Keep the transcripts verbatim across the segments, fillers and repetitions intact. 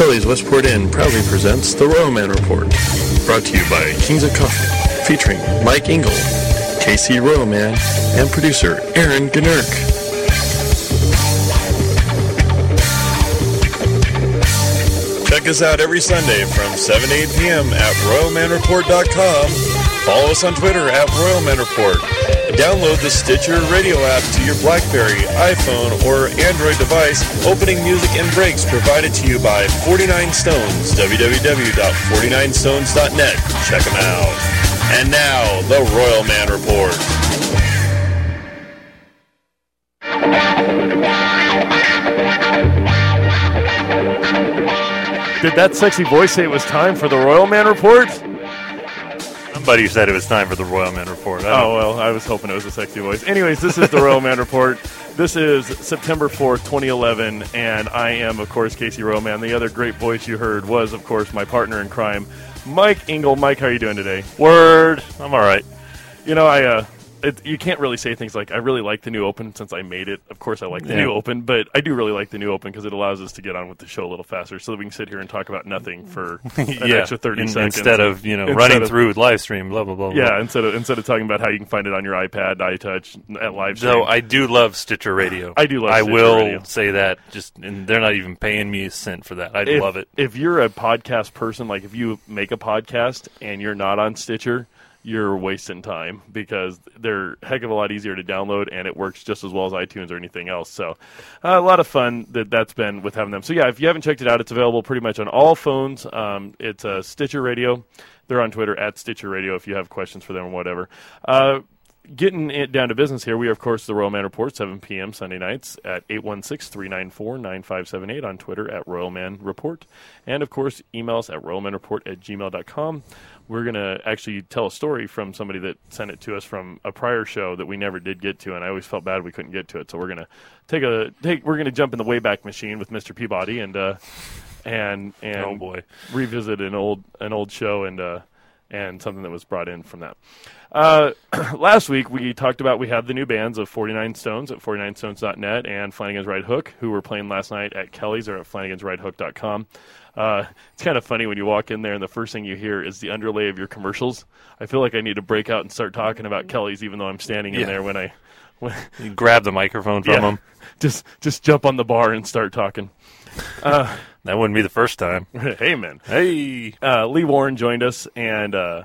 Kelly's Westport Inn proudly presents The Royal Man Report, brought to you by Kings of Coffee, featuring Mike Engel, K C Royal Man, and producer Aaron Gnurk. Check us out every Sunday from seven to eight p.m. at royal man report dot com. Follow us on Twitter at Royal Man Report. Download the Stitcher radio app to your BlackBerry, iPhone, or Android device. Opening music and breaks provided to you by forty-nine Stones, w w w dot forty-nine stones dot net. Check them out. And now, the Royal Man Report. Did that sexy voice say it was time for the Royal Man Report? Somebody said it was time for the Royal Man Report. Oh, well, I was hoping it was a sexy voice. Anyways, this is the Royal Man Report. This is September fourth, twenty eleven, and I am, of course, Casey Royal Man. The other great voice you heard was, of course, my partner in crime, Mike Engel. Mike, how are you doing today? Word. I'm all right. You know, I uh, it, you can't really say things like, I really like the new Open since I made it. Of course, I like the Yeah. new Open, but I do really like the new Open because it allows us to get on with the show a little faster so that we can sit here and talk about nothing for an yeah. extra thirty In, seconds. Instead of, you know, Instead running of- through live stream, blah, blah, blah, blah. Yeah, instead of instead of talking about how you can find it on your iPad, iTouch, at live stream. So I do love Stitcher Radio. I do love I Stitcher will Radio. say that. Just and they're not even paying me a cent for that. I if, love it. If you're a podcast person, like if you make a podcast and you're not on Stitcher, you're wasting time because they're a heck of a lot easier to download and it works just as well as iTunes or anything else. So uh, a lot of fun that that's been with having them. So yeah, if you haven't checked it out, it's available pretty much on all phones. Um, it's uh, Stitcher Radio. They're on Twitter at Stitcher Radio if you have questions for them or whatever. Uh, Getting it down to business here, we are, of course, the Royal Man Report, seven p.m. Sunday nights at eight one six, three nine four, nine five seven eight, on Twitter at Royal Man Report. And, of course, email us at royal man report at gmail dot com. We're going to actually tell a story from somebody that sent it to us from a prior show that we never did get to, and I always felt bad we couldn't get to it. So we're going to take a take. We're going to jump in the Wayback Machine with Mister Peabody and uh, and and Oh, boy. revisit an old an old show and uh, and something that was brought in from that. Uh, last week, we talked about we had the new bands of forty-nine Stones at forty-nine stones dot net and Flanagan's Right Hook, who were playing last night at Kelly's or at flanagan's right hook dot com. Uh, it's kind of funny when you walk in there and the first thing you hear is the underlay of your commercials. I feel like I need to break out and start talking about Kelly's even though I'm standing in Yeah. there when I... When, You grab the microphone from yeah, them. just, just jump on the bar and start talking. Uh, That wouldn't be the first time. hey, man. Hey. Uh, Lee Warren joined us, and uh,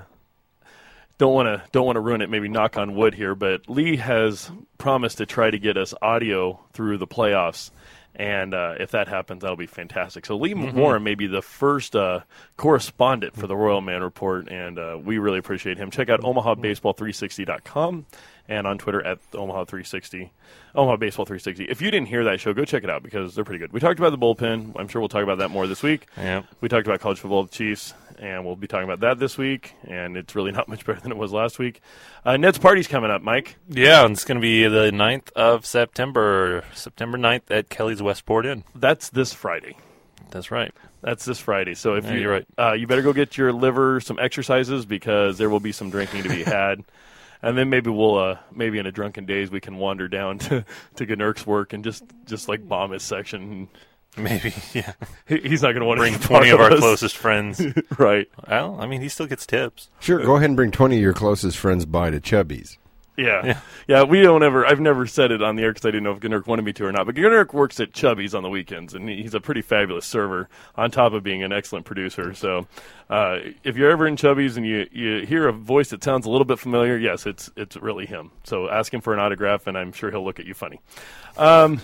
don't want to don't want to ruin it. Maybe knock on wood here, but Lee has promised to try to get us audio through the playoffs, and uh, if that happens, that'll be fantastic. So Lee Mm-hmm. Warren may be the first uh, correspondent for the Royal Man Report, and uh, we really appreciate him. Check out omaha baseball three sixty dot com and on Twitter at Omaha three sixty. Omaha Baseball three sixty. If you didn't hear that show, go check it out because they're pretty good. We talked about the bullpen. I'm sure we'll talk about that more this week. Yeah. We talked about college football, the Chiefs, and we'll be talking about that this week, and it's really not much better than it was last week. Uh, Ned's Party's coming up, Mike. Yeah, and it's going to be the ninth of September. September ninth at Kelly's Westport Inn. That's this Friday. That's right. That's this Friday. So if Yeah, you, you're right. uh, you better go get your liver some exercises because there will be some drinking to be had. And then maybe we'll, uh, maybe in a drunken days, we can wander down to, to Gnurk's work and just, just like bomb his section. Maybe, yeah. He, he's not going to want to Bring twenty of our closest friends. Right. Well, I mean, he still gets tips. Sure, go ahead and bring twenty of your closest friends by to Chubby's. Yeah. Yeah. yeah, We don't ever. I've never said it on the air because I didn't know if Gnurk wanted me to or not. But Gnurk works at Chubby's on the weekends, and he's a pretty fabulous server on top of being an excellent producer. So, uh, if you're ever in Chubby's and you, you hear a voice that sounds a little bit familiar, yes, it's it's really him. So ask him for an autograph, and I'm sure he'll look at you funny. Um,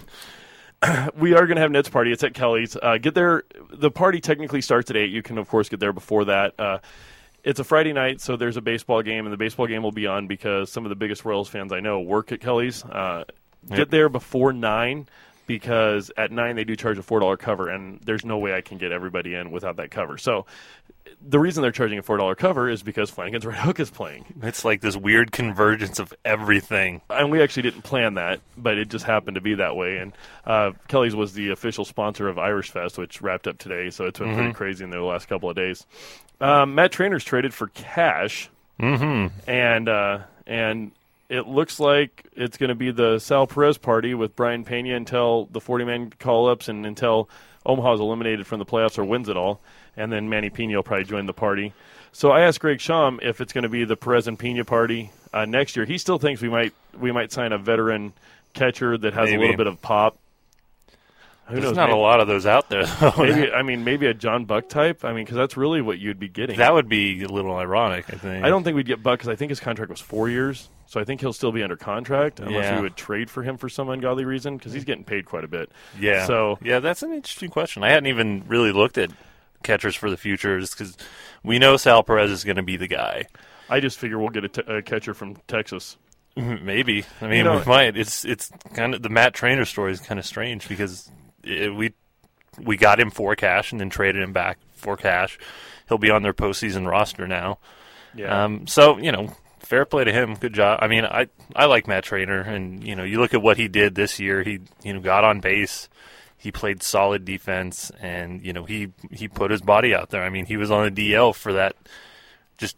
we are going to have Ned's Party. It's at Kelly's. Uh, get there. The party technically starts at eight. You can, of course, get there before that. Uh, It's a Friday night, so there's a baseball game, and the baseball game will be on because some of the biggest Royals fans I know work at Kelly's. Uh, Yep. Get there before nine because at nine they do charge a four dollar cover, and there's no way I can get everybody in without that cover. So the reason they're charging a four dollar cover is because Flanagan's Right Hook is playing. It's like this weird convergence of everything. And we actually didn't plan that, but it just happened to be that way. And uh, Kelly's was the official sponsor of Irish Fest, which wrapped up today, so it's been Mm-hmm. pretty crazy in the last couple of days. Um, Matt Trainor's traded for cash, Mm-hmm. and uh, and it looks like it's going to be the Sal Perez party with Brian Pena until the forty-man call-ups and until Omaha's eliminated from the playoffs or wins it all, and then Manny Pena will probably join the party. So I asked Greg Schaum if it's going to be the Perez and Pena party uh, next year. He still thinks we might we might sign a veteran catcher that has Maybe. a little bit of pop. Who There's knows? not maybe, a lot of those out there, though. maybe I mean maybe a John Buck type. I mean, because that's really what you'd be getting. That would be a little ironic, I think. I don't think we'd get Buck because I think his contract was four years. So I think he'll still be under contract unless Yeah. we would trade for him for some ungodly reason because he's getting paid quite a bit. Yeah. So yeah, that's an interesting question. I hadn't even really looked at catchers for the future because we know Sal Perez is going to be the guy. I just figure we'll get a, t- a catcher from Texas. Maybe. I mean, You know- we might. It's it's kind of the Matt Trainer story is kind of strange because it, we we got him for cash and then traded him back for cash. He'll be on their postseason roster now. Yeah. Um, so you know, fair play to him. Good job. I mean, I I like Matt Trainer, and you know, you look at what he did this year. He you know got on base. He played solid defense, and you know he he put his body out there. I mean, he was on the D L for that just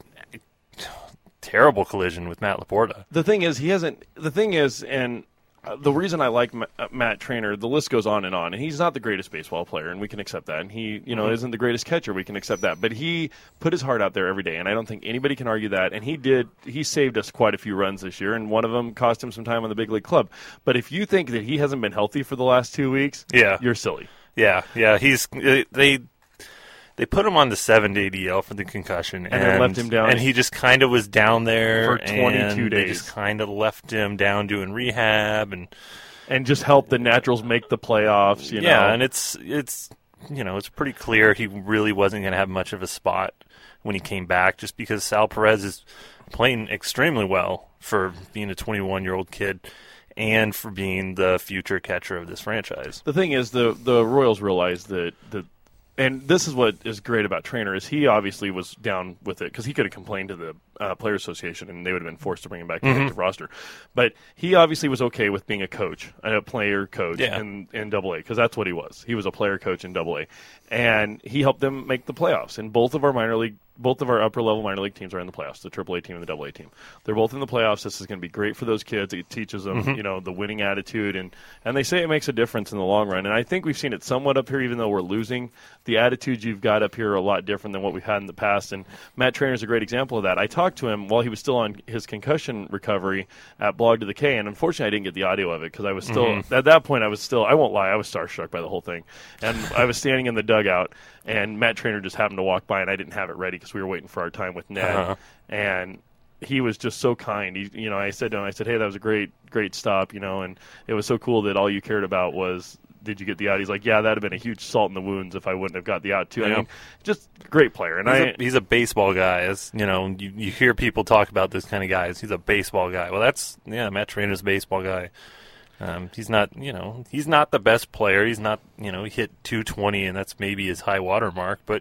terrible collision with Matt Laporta. The thing is, he hasn't. The thing is, and uh, the reason I like Ma- uh, Matt Trainer, the list goes on and on. And he's not the greatest baseball player, and we can accept that. And he, you know, Mm-hmm. isn't the greatest catcher. We can accept that. But he put his heart out there every day, and I don't think anybody can argue that. And he did. He saved us quite a few runs this year, and one of them cost him some time on the big league club. But if you think that he hasn't been healthy for the last two weeks, Yeah. you're silly. Yeah, yeah. He's they they put him on the seven day D L for the concussion, and, then left him down. and he just kind of was down there For twenty-two and They days. just kind of left him down doing rehab, and And just help the Naturals make the playoffs. You yeah, know? and it's it's you know it's pretty clear he really wasn't going to have much of a spot when he came back, just because Sal Perez is playing extremely well for being a twenty-one year old kid. And for being the future catcher of this franchise. The thing is, the the Royals realized that the, and this is what is great about Trainer is he obviously was down with it because he could have complained to the uh, Players Association and they would have been forced to bring him back to the active roster. But he obviously was okay with being a coach, a player coach Yeah. in in Double A because that's what he was. He was a player coach in Double A, and he helped them make the playoffs. And both of our minor league. Both of our upper-level minor league teams are in the playoffs, the Triple A team and the Double A team. They're both in the playoffs. This is going to be great for those kids. It teaches them, Mm-hmm. you know, the winning attitude, and, and they say it makes a difference in the long run. And I think we've seen it somewhat up here, even though we're losing. The attitudes you've got up here are a lot different than what we've had in the past, and Matt Trainer's a great example of that. I talked to him while he was still on his concussion recovery at Blog to the K, and unfortunately I didn't get the audio of it because I was still, Mm-hmm. at that point I was still, I won't lie, I was starstruck by the whole thing. And I was standing in the dugout, and Matt Trainer just happened to walk by, and I didn't have it ready because we were waiting for our time with Ned, Uh-huh. and he was just so kind. He, you know, I said to him, I said, "Hey, that was a great, great stop," you know, and it was so cool that all you cared about was, did you get the out? He's like, "Yeah, that'd have been a huge salt in the wounds if I wouldn't have got the out too." I Yeah. mean, just great player, and He's, I, a, he's a baseball guy. As you know, you, you hear people talk about this kind of guys. He's a baseball guy. Well, that's yeah, Matt Trainer's a baseball guy. Um, he's not, you know, he's not the best player. He's not, you know, he hit two twenty, and that's maybe his high water mark. But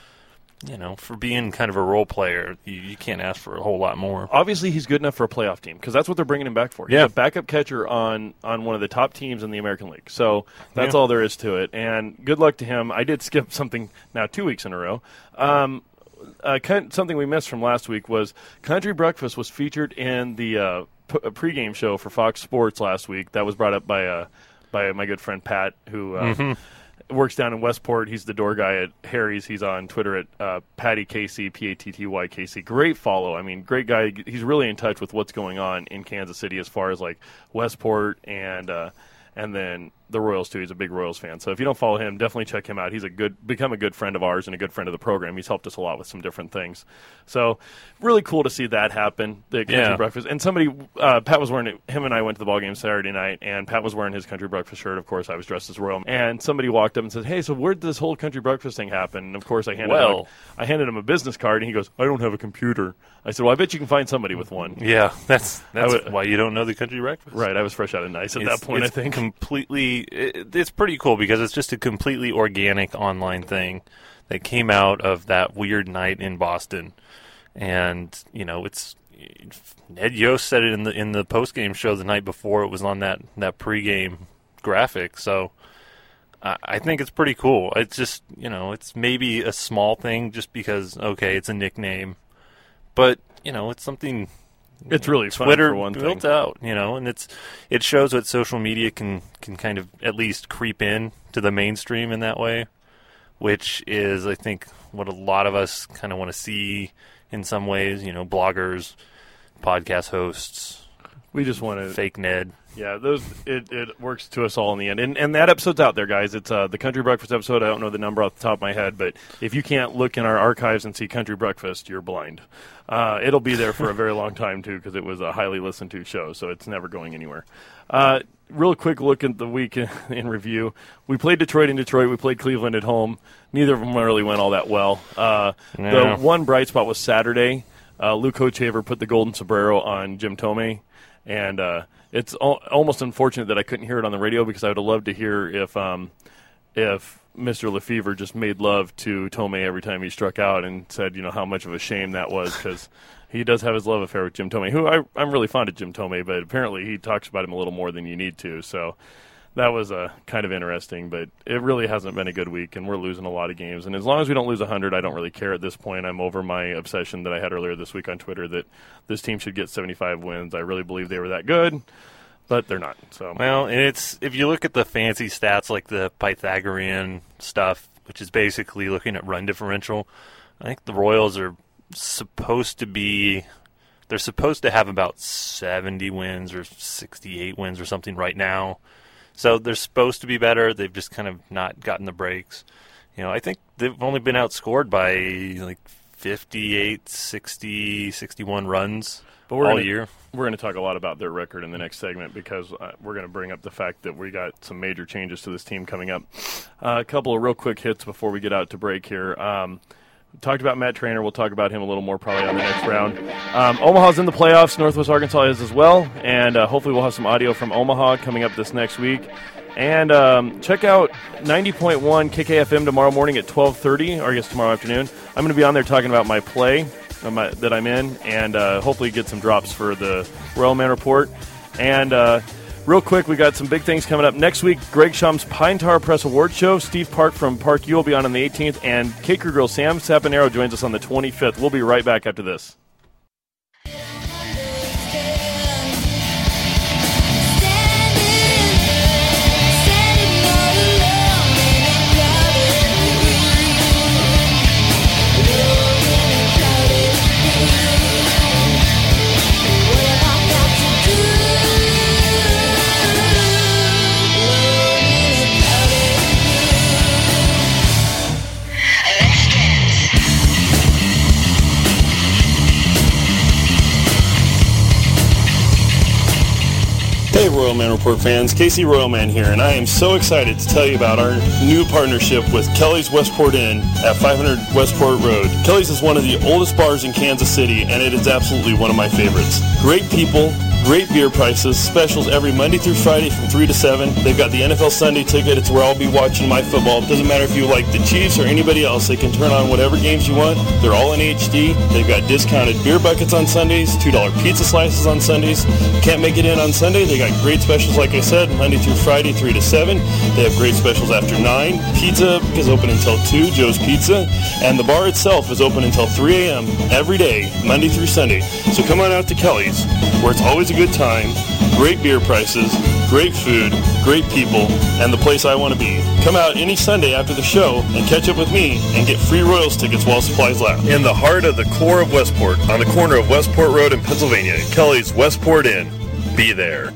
you know, for being kind of a role player, you, you can't ask for a whole lot more. obviously he's good enough for a playoff team because that's what they're bringing him back for. He's Yeah. a backup catcher on on one of the top teams in the American League. So that's Yeah. all there is to it. And good luck to him. I did skip something now two weeks in a row. Um, uh, kind- something we missed from last week was Country Breakfast was featured in the uh, p- pregame show for Fox Sports last week. That was brought up by uh, by my good friend Pat, who uh, works down in Westport. He's the door guy at Harry's. He's on Twitter at uh, Patty Casey, P A T T Y K C. Great follow. I mean, great guy. He's really in touch with what's going on in Kansas City as far as like Westport and uh, and then the Royals too. He's a big Royals fan. So if you don't follow him, definitely check him out. He's a good, become a good friend of ours and a good friend of the program. He's helped us a lot with some different things. So really cool to see that happen. The Country Yeah. Breakfast. And somebody, uh, Pat was wearing it. Him and I went to the ball game Saturday night, and Pat was wearing his Country Breakfast shirt. Of course, I was dressed as Royal. And somebody walked up and said, "Hey, so where did this whole Country Breakfast thing happen?" And of course, I handed him Well. a, I handed him a business card, and he goes, "I don't have a computer." I said, "Well, I bet you can find somebody with one." Yeah, that's that's would- why you don't know the Country Breakfast. Right. I was fresh out of nice at It's- that point. I it's think. completely. It, it's pretty cool because it's just a completely organic online thing that came out of that weird night in Boston, and you know, it's Ned Yost said it in the in the post game show the night before. It was on that that pregame graphic, so. I I think it's pretty cool. It's just, you know, it's maybe a small thing just because, okay, it's a nickname. But, you know, it's something It's really fun Twitter for one thing. built out, you know, and it's it shows what social media can can kind of at least creep in to the mainstream in that way, which is, I think, what a lot of us kind of want to see in some ways. You know, bloggers, podcast hosts. We just want to fake Ned. Yeah, those it, it works to us all in the end. And and that episode's out there, guys. It's uh, the Country Breakfast episode. I don't know the number off the top of my head, but if you can't look in our archives and see Country Breakfast, you're blind. Uh, it'll be there for a very long time, too, because it was a highly listened to show, so it's never going anywhere. Uh, real quick look at the week in, in review. We played Detroit in Detroit. We played Cleveland at home. Neither of them really went all that well. Uh, yeah. The one bright spot was Saturday. Uh, Luke Hochhaver put the golden sombrero on Jim Thome, and uh, it's al- almost unfortunate that I couldn't hear it on the radio because I would have loved to hear if um, if Mister Lefevre just made love to Thome every time he struck out and said, you know, how much of a shame that was, because he does have his love affair with Jim Thome, who I, I'm really fond of Jim Thome, but apparently he talks about him a little more than you need to. So that was uh, kind of interesting, but it really hasn't been a good week, and we're losing a lot of games. And as long as we don't lose one hundred, I don't really care at this point. I'm over my obsession that I had earlier this week on Twitter that this team should get seventy-five wins. I really believe they were that good, but they're not. So Well, and it's if you look at the fancy stats like the Pythagorean stuff, which is basically looking at run differential, I think the Royals are supposed to be they're supposed to have about seventy wins or sixty-eight wins or something right now. So they're supposed to be better. They've just kind of not gotten the breaks. You know, I think they've only been outscored by like fifty-eight, sixty, sixty-one runs but we're all gonna, year. We're going to talk a lot about their record in the next segment because uh, we're going to bring up the fact that we got some major changes to this team coming up. Uh, a couple of real quick hits before we get out to break here. Um, Talked about Matt Trainer. We'll talk about him a little more probably on the next round. Um, Omaha's in the playoffs. Northwest Arkansas is as well. And uh, hopefully we'll have some audio from Omaha coming up this next week. And um, check out ninety point one K K F M tomorrow morning at twelve thirty, or I guess tomorrow afternoon. I'm going to be on there talking about my play uh, my, that I'm in and uh, hopefully get some drops for the Royal Man Report. And uh, real quick, we got some big things coming up. Next week, Greg Shum's Pine Tar Press Award Show. Steve Park from Park U will be on on the eighteenth, and Cake Girl Sam Saponaro joins us on the twenty-fifth. We'll be right back after this. Hey Royal Man Report fans, Casey Royal Man here, and I am so excited to tell you about our new partnership with Kelly's Westport Inn at five hundred Westport Road. Kelly's is one of the oldest bars in Kansas City, and it is absolutely one of my favorites. Great people, great beer prices, specials every Monday through Friday from three to seven. They've got the N F L Sunday ticket. It's where I'll be watching my football. It doesn't matter if you like the Chiefs or anybody else. They can turn on whatever games you want. They're all in H D. They've got discounted beer buckets on Sundays, two dollar pizza slices on Sundays. Can't make it in on Sunday? They got great specials, like I said, Monday through Friday, three to seven. They have great specials after nine. Pizza is open until two, Joe's Pizza. And the bar itself is open until three a.m. every day, Monday through Sunday. So come on out to Kelly's, where it's always a good time, great beer prices, great food, great people, and the place I want to be. Come out any Sunday after the show and catch up with me and get free Royals tickets while supplies last. In the heart of the core of Westport, on the corner of Westport Road and Pennsylvania, Kelly's Westport Inn. Be there.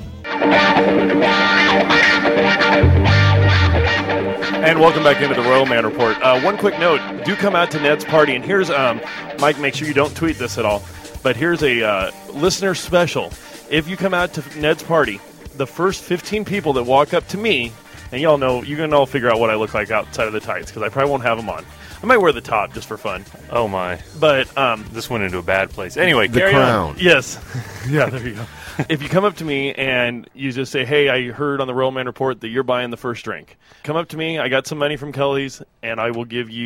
And welcome back into the Royal Man Report. Uh, one quick note, do come out to Ned's party. And here's, um, Mike, make sure you don't tweet this at all, but here's a uh, listener special. If you come out to Ned's party, the first fifteen people that walk up to me, and y'all know, you can all figure out what I look like outside of the tights, because I probably won't have them on. I might wear the top just for fun. Oh, my. But um, This went into a bad place. Anyway, The carry crown. on. yes. Yeah, there you go. If you come up to me and you just say, hey, I heard on the Royal Man Report that you're buying the first drink, come up to me. I got some money from Kelly's, and I will give you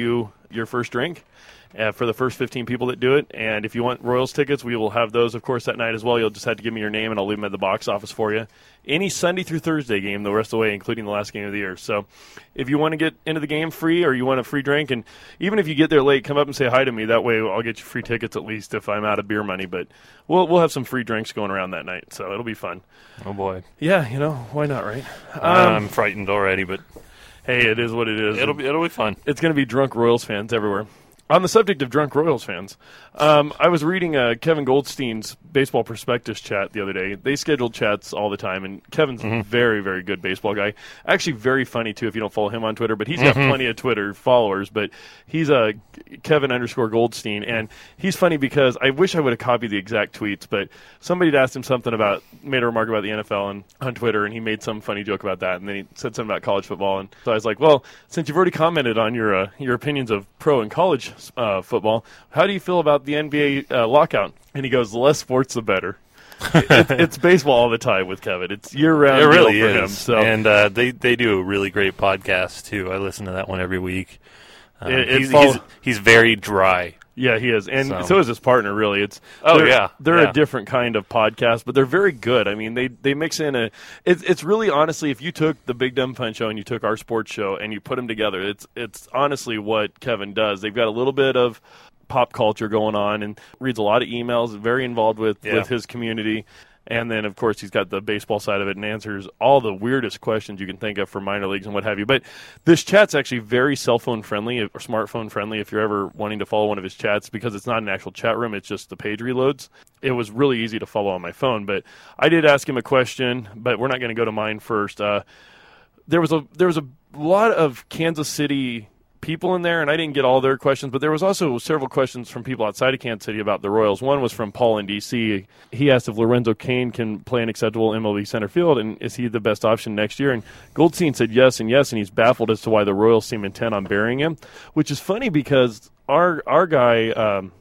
your first drink. Uh, for the first fifteen people that do it. And if you want Royals tickets, we will have those, of course, that night as well. You'll just have to give me your name, and I'll leave them at the box office for you. Any Sunday through Thursday game the rest of the way, including the last game of the year. So if you want to get into the game free or you want a free drink, and even if you get there late, come up and say hi to me. That way I'll get you free tickets at least if I'm out of beer money. But we'll we'll have some free drinks going around that night, so it'll be fun. Oh, boy. Yeah, you know, why not, right? Um, I'm frightened already, but hey, it is what it is. It'll be, it'll be fun. It's going to be drunk Royals fans everywhere. On the subject of drunk Royals fans, um, I was reading uh, Kevin Goldstein's Baseball Prospectus chat the other day. They schedule chats all the time, and Kevin's mm-hmm. a very, very good baseball guy. Actually, very funny, too, if you don't follow him on Twitter. But he's got mm-hmm. plenty of Twitter followers. But he's a Kevin underscore Goldstein, and he's funny because I wish I would have copied the exact tweets, but somebody had asked him something about, made a remark about the N F L and, on Twitter, and he made some funny joke about that. And then he said something about college football. And so I was like, well, since you've already commented on your uh, your opinions of pro and college uh, football, how do you feel about the N B A uh, lockout? And he goes, the less sports, the better. it, it's baseball all the time with Kevin. It's year-round it really for is. him. So. And uh, they, they do a really great podcast, too. I listen to that one every week. Um, it, it he's, follow- he's, he's very dry. Yeah, he is. And so, so. so is his partner, really. It's Oh, they're, yeah. They're yeah. a different kind of podcast, but they're very good. I mean, they, they mix in a it's, – it's really, honestly, if you took the Big Dumb Fun Show and you took our sports show and you put them together, it's it's honestly what Kevin does. They've got a little bit of pop culture going on and reads a lot of emails, very involved with, yeah. with his community. And then, of course, he's got the baseball side of it and answers all the weirdest questions you can think of for minor leagues and what have you. But this chat's actually very cell phone friendly or smartphone friendly if you're ever wanting to follow one of his chats, because it's not an actual chat room. It's just the page reloads. It was really easy to follow on my phone. But I did ask him a question, but we're not going to go to mine first. Uh, there was a there was a lot of Kansas City people in there, and I didn't get all their questions, but there was also several questions from people outside of Kansas City about the Royals. One was from Paul in D C. He asked if Lorenzo Cain can play an acceptable M L B center field, and is he the best option next year? And Goldstein said yes and yes, and he's baffled as to why the Royals seem intent on burying him, which is funny because our our guy, um,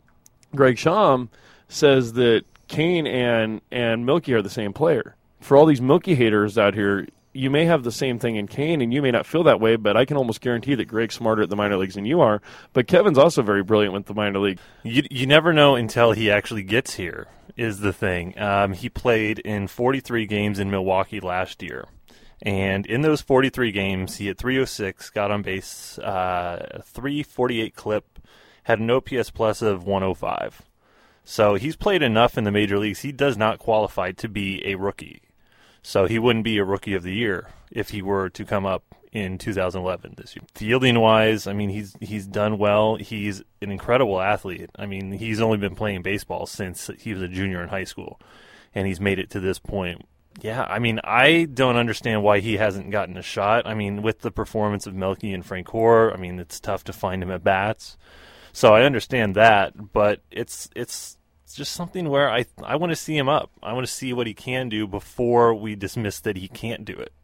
Greg Sham, says that Cain and, and Milky are the same player. For all these Milky haters out here, you may have the same thing in Cain, and you may not feel that way, but I can almost guarantee that Greg's smarter at the minor leagues than you are. But Kevin's also very brilliant with the minor league. You you never know until he actually gets here, is the thing. Um, he played in forty-three games in Milwaukee last year. And in those forty-three games, he hit three oh six, got on base, uh, three forty-eight clip, had an O P S plus of one oh five. So he's played enough in the major leagues. He does not qualify to be a rookie. So he wouldn't be a Rookie of the Year if he were to come up in two thousand eleven this year. Fielding-wise, I mean, he's he's done well. He's an incredible athlete. I mean, he's only been playing baseball since he was a junior in high school, and he's made it to this point. Yeah, I mean, I don't understand why he hasn't gotten a shot. I mean, with the performance of Melky and Francoeur, I mean, it's tough to find him at bats. So I understand that, but it's it's... It's just something where I I want to see him up. I want to see what he can do before we dismiss that he can't do it.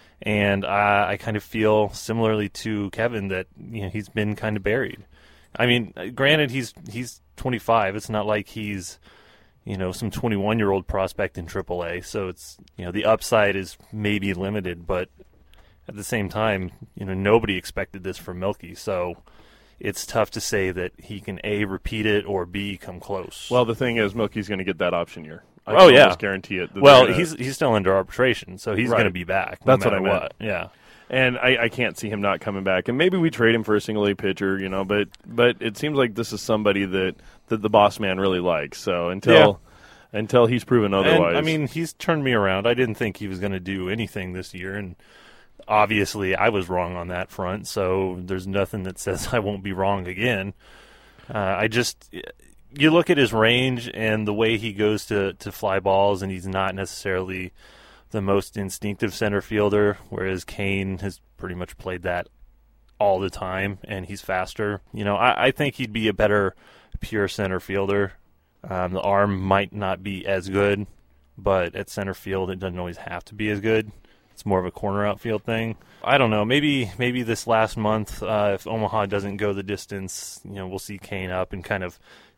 And I, I kind of feel similarly to Kevin that, you know, he's been kind of buried. I mean, granted, he's he's twenty-five. It's not like he's, you know, some twenty-one-year-old prospect in triple A. So it's, you know, the upside is maybe limited, but at the same time, you know, nobody expected this from Milky. So it's tough to say that he can, A, repeat it, or B, come close. Well, the thing is, Milky's going to get that option year. I oh, can yeah. almost guarantee it. Well, gonna... he's he's still under arbitration, so he's right. going to be back no That's matter what I meant. what. Yeah. And I, I can't see him not coming back. And maybe we trade him for a single A pitcher, you know, but but it seems like this is somebody that, that the boss man really likes. So until yeah. until he's proven otherwise. And, I mean, he's turned me around. I didn't think he was going to do anything this year, and obviously I was wrong on that front, so there's nothing that says I won't be wrong again. Uh, I just, you look at his range and the way he goes to, to fly balls, and he's not necessarily the most instinctive center fielder, whereas Cain has pretty much played that all the time, and he's faster. You know, I, I think he'd be a better pure center fielder. Um, the arm might not be as good, but at center field it doesn't always have to be as good. It's more of a corner outfield thing. I don't know. Maybe maybe this last month, uh, if Omaha doesn't go the distance, you know, we'll see Cain up and kind of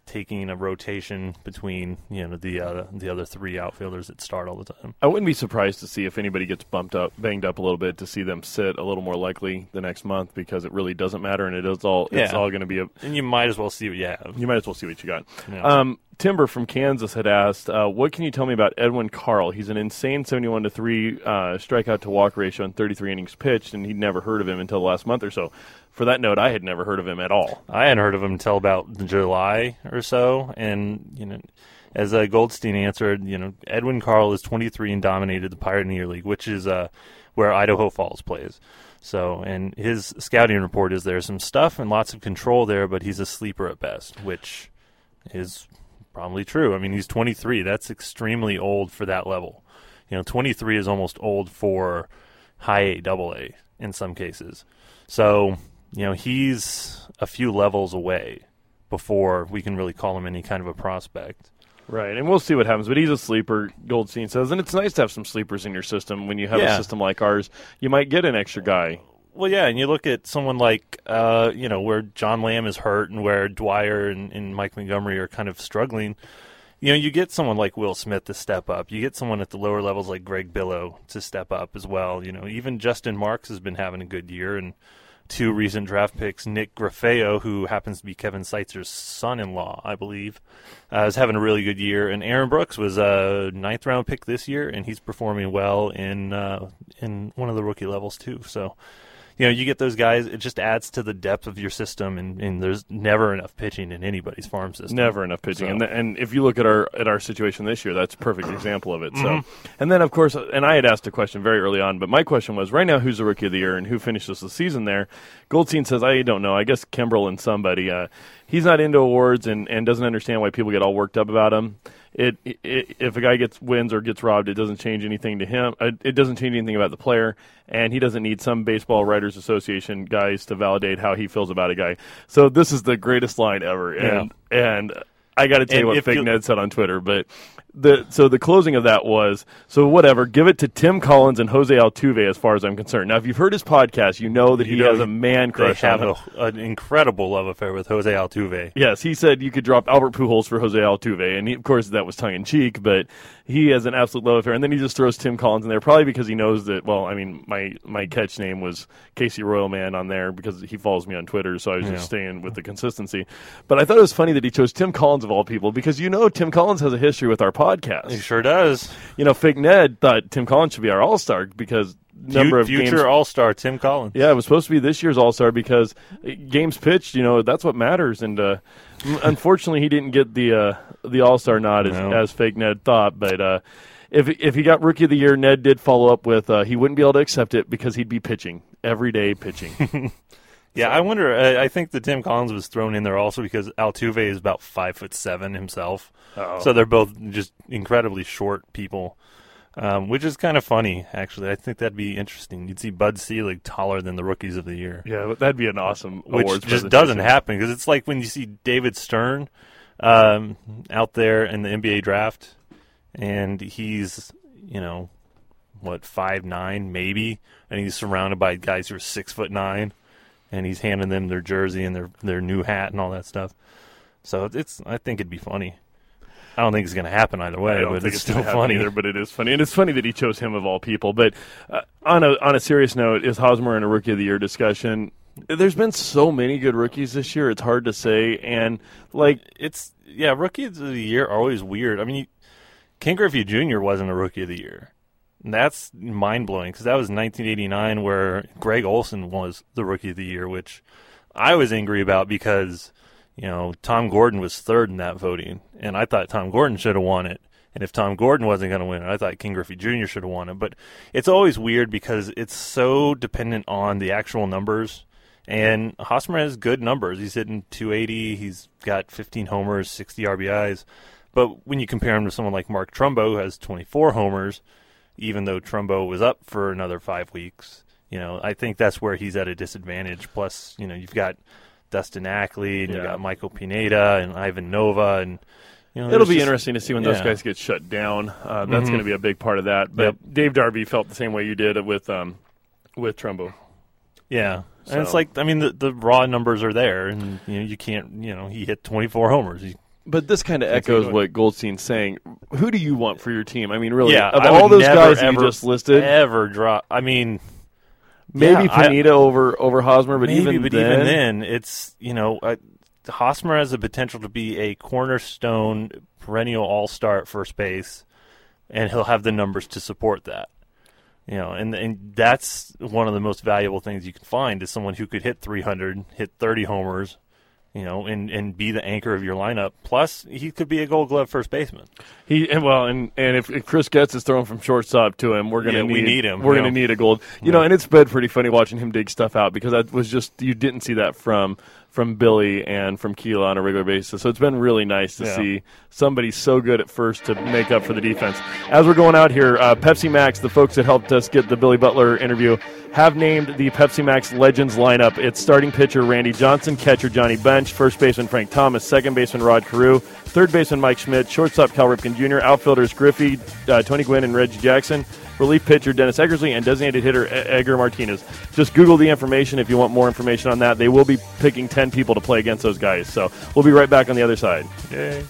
taking a rotation between you know the uh, the other three outfielders that start all the time. I wouldn't be surprised to see if anybody gets bumped up, banged up a little bit, to see them sit a little more likely the next month, because it really doesn't matter, and it is all it's Yeah. all going to be a. And you might as well see what you have. You might as well see what you got. Yeah. Um, Timber from Kansas had asked, uh, what can you tell me about Edwin Carl? He's an insane seventy-one to three uh, strikeout to walk ratio in thirty-three innings pitched, and he'd never heard of him until the last month or so. For that note, I had never heard of him at all. I hadn't heard of him until about July or so, and you know, as uh, Goldstein answered, you know, Edwin Carl is twenty-three and dominated the Pioneer League, which is uh, where Idaho Falls plays. So, and his scouting report is there's some stuff and lots of control there, but he's a sleeper at best, which is probably true. I mean, he's twenty-three. That's extremely old for that level. You know, twenty-three is almost old for high A, double A in some cases. So, you know, he's a few levels away before we can really call him any kind of a prospect. Right, and we'll see what happens. But he's a sleeper, Goldstein says, and it's nice to have some sleepers in your system. When you have Yeah. a system like ours, you might get an extra guy. Well, yeah, and you look at someone like, uh, you know, where John Lamb is hurt and where Dwyer and, and Mike Montgomery are kind of struggling. You know, you get someone like Will Smith to step up. You get someone at the lower levels like Greg Billow to step up as well. You know, even Justin Marks has been having a good year, and two recent draft picks, Nick Grafeo, who happens to be Kevin Seitzer's son-in-law, I believe, uh, is having a really good year. And Aaron Brooks was a ninth-round pick this year, and he's performing well in uh, in one of the rookie levels too. So, you know, you get those guys, it just adds to the depth of your system, and, and there's never enough pitching in anybody's farm system. Never enough pitching, So. and th- and if you look at our at our situation this year, that's a perfect example of it. So, Mm-hmm. and then of course, and I had asked a question very early on, but my question was, right now, who's the rookie of the year and who finishes the season there? Goldstein says, I don't know. I guess Kimbrel and somebody. Uh, he's not into awards and, and doesn't understand why people get all worked up about him. It, it if a guy gets wins or gets robbed, it doesn't change anything to him. Uh, it doesn't change anything about the player, and he doesn't need some Baseball Writers Association guys to validate how he feels about a guy. So this is the greatest line ever, and and I got to tell you And what if Fake you- Ned said on Twitter, but the so the closing of that was, so whatever, give it to Tim Collins and Jose Altuve as far as I'm concerned. Now, if you've heard his podcast, you know that You he know has a man They crush have on him. a, an incredible love affair with Jose Altuve. Yes, he said you could drop Albert Pujols for Jose Altuve, and he, of course that was tongue-in-cheek, but he has an absolute love affair. And then he just throws Tim Collins in there, probably because he knows that, well, I mean, my, my catch name was Casey Royalman on there because he follows me on Twitter, so I was Yeah. just staying with the consistency. But I thought it was funny that he chose Tim Collins of all people, because you know Tim Collins has a history with our podcast. He sure does. You know, Fake Ned thought Tim Collins should be our All-Star because number of Future games. All-Star Tim Collins. Yeah, it was supposed to be this year's All-Star because games pitched, you know, that's what matters. And uh, unfortunately, he didn't get the uh, the All-Star nod as, No. as Fake Ned thought. But uh, if if he got Rookie of the Year, Ned did follow up with uh, he wouldn't be able to accept it because he'd be pitching, everyday pitching. Yeah, I wonder. Uh, I think that Tim Collins was thrown in there also because Altuve is about five foot seven himself, Uh-oh. so they're both just incredibly short people, um, which is kind of funny. Actually, I think that'd be interesting. You'd see Bud Selig taller than the rookies of the year, Yeah, but that'd be an awesome which awards just presentation. doesn't happen because it's like when you see David Stern um, out there in the N B A draft, and he's you know what five nine maybe, and he's surrounded by guys who are six foot nine. And he's handing them their jersey and their their new hat and all that stuff. So it's I think it'd be funny. I don't think it's going to happen either way, I don't but think it's, it's, gonna still happen funny. either, but it is funny, and it's funny that he chose him of all people. But uh, on a on a serious note, is Hosmer in a Rookie of the Year discussion? There's been so many good rookies this year; it's hard to say. And like, It's yeah, rookies of the year are always weird. I mean, you, Ken Griffey Junior wasn't a Rookie of the Year. And that's mind blowing because that was nineteen eighty-nine where Greg Olson was the Rookie of the Year, which I was angry about because you know Tom Gordon was third in that voting, and I thought Tom Gordon should have won it. And if Tom Gordon wasn't going to win it, I thought Ken Griffey Junior should have won it. But it's always weird because it's so dependent on the actual numbers. And Hosmer has good numbers. He's hitting two eighty. He's got fifteen homers, sixty R B Is. But when you compare him to someone like Mark Trumbo, who has twenty-four homers, even though Trumbo was up for another five weeks, you know, I think that's where he's at a disadvantage. Plus, you know, you've got Dustin Ackley, and you've Yeah. got Michael Pineda and Ivan Nova, and you know, it'll there's be just- interesting to see when those yeah. guys get shut down. Uh, that's Mhm. going to be a big part of that. But Yep. Dave Darby felt the same way you did with um, with Trumbo. Yeah, and it's So- like I mean the the raw numbers are there, and you know you can't you know he hit twenty-four homers. He, But this kind of echoes what Goldstein's saying. Who do you want for your team? I mean, really, yeah, of I all would those never, guys that ever, you just listed, ever drop. I mean, maybe yeah, Pineda I, over over Hosmer, but maybe, even but then, even then, it's you know, uh, Hosmer has the potential to be a cornerstone, perennial all-star at first base, and he'll have the numbers to support that. You know, and and that's one of the most valuable things you can find is someone who could hit three hundred, hit thirty homers. You know, and, and be the anchor of your lineup. Plus, he could be a Gold Glove first baseman. He and well, and, and if, if Chris Getz is throwing from shortstop to him, we're gonna yeah, need, we need him. We're yeah. gonna need a gold. You yeah. know, and it's been pretty funny watching him dig stuff out because that was just you didn't see that from from Billy and from Keela on a regular basis. So it's been really nice to yeah. see somebody so good at first to make up for the defense. As we're going out here, uh, Pepsi Max, the folks that helped us get the Billy Butler interview, have named the Pepsi Max Legends lineup. It's starting pitcher Randy Johnson, catcher Johnny Bench, first baseman Frank Thomas, second baseman Rod Carew, third baseman Mike Schmidt, shortstop Cal Ripken Junior, outfielders Griffey, uh, Tony Gwynn, and Reggie Jackson, relief pitcher Dennis Eggersley, and designated hitter e- Edgar Martinez. Just Google the information if you want more information on that. They will be picking ten people to play against those guys. So we'll be right back on the other side. Yay.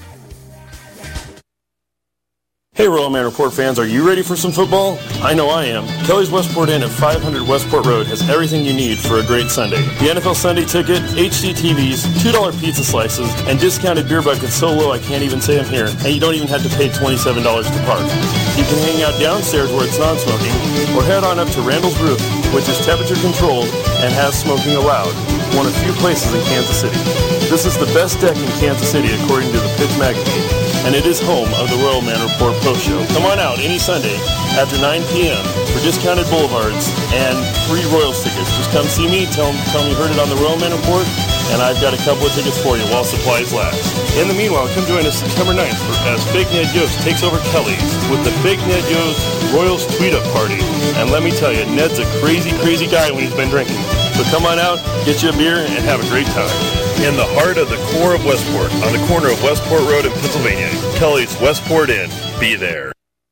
Hey, Royal Man Report fans, are you ready for some football? I know I am. Kelly's Westport Inn at five hundred Westport Road has everything you need for a great Sunday. The N F L Sunday Ticket, H D T Vs, two dollar pizza slices, and discounted beer buckets so low I can't even say I'm here. And you don't even have to pay twenty-seven dollars to park. You can hang out downstairs where it's non-smoking, or head on up to Randall's Roof, which is temperature controlled and has smoking allowed. One of few places in Kansas City. This is the best deck in Kansas City according to the Pitch Magazine, and it is home of the Royal Man Report Post Show. Come on out any Sunday after nine p.m. for discounted boulevards and free Royals tickets. Just come see me, tell, tell me you heard it on the Royal Man Report, and I've got a couple of tickets for you while supplies last. In the meanwhile, come join us September ninth for, as Fake Ned Yost takes over Kelly's with the Fake Ned Yost Royals Tweet-Up Party. And let me tell you, Ned's a crazy, crazy guy when he's been drinking. So come on out, get you a beer, and have a great time. In the heart of the core of Westport, on the corner of Westport Road in Pennsylvania, Kelly's Westport Inn. Be there.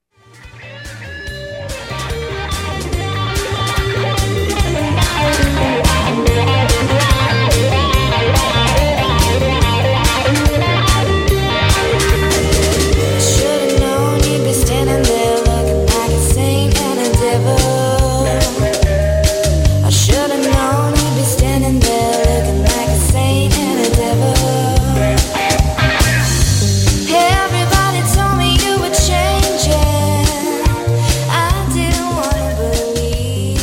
Should've known you'd be standing there looking like a saint and a devil. I should've known you'd be standing there looking like a saint and a devil. Everybody told me you were changing. I didn't wanna believe.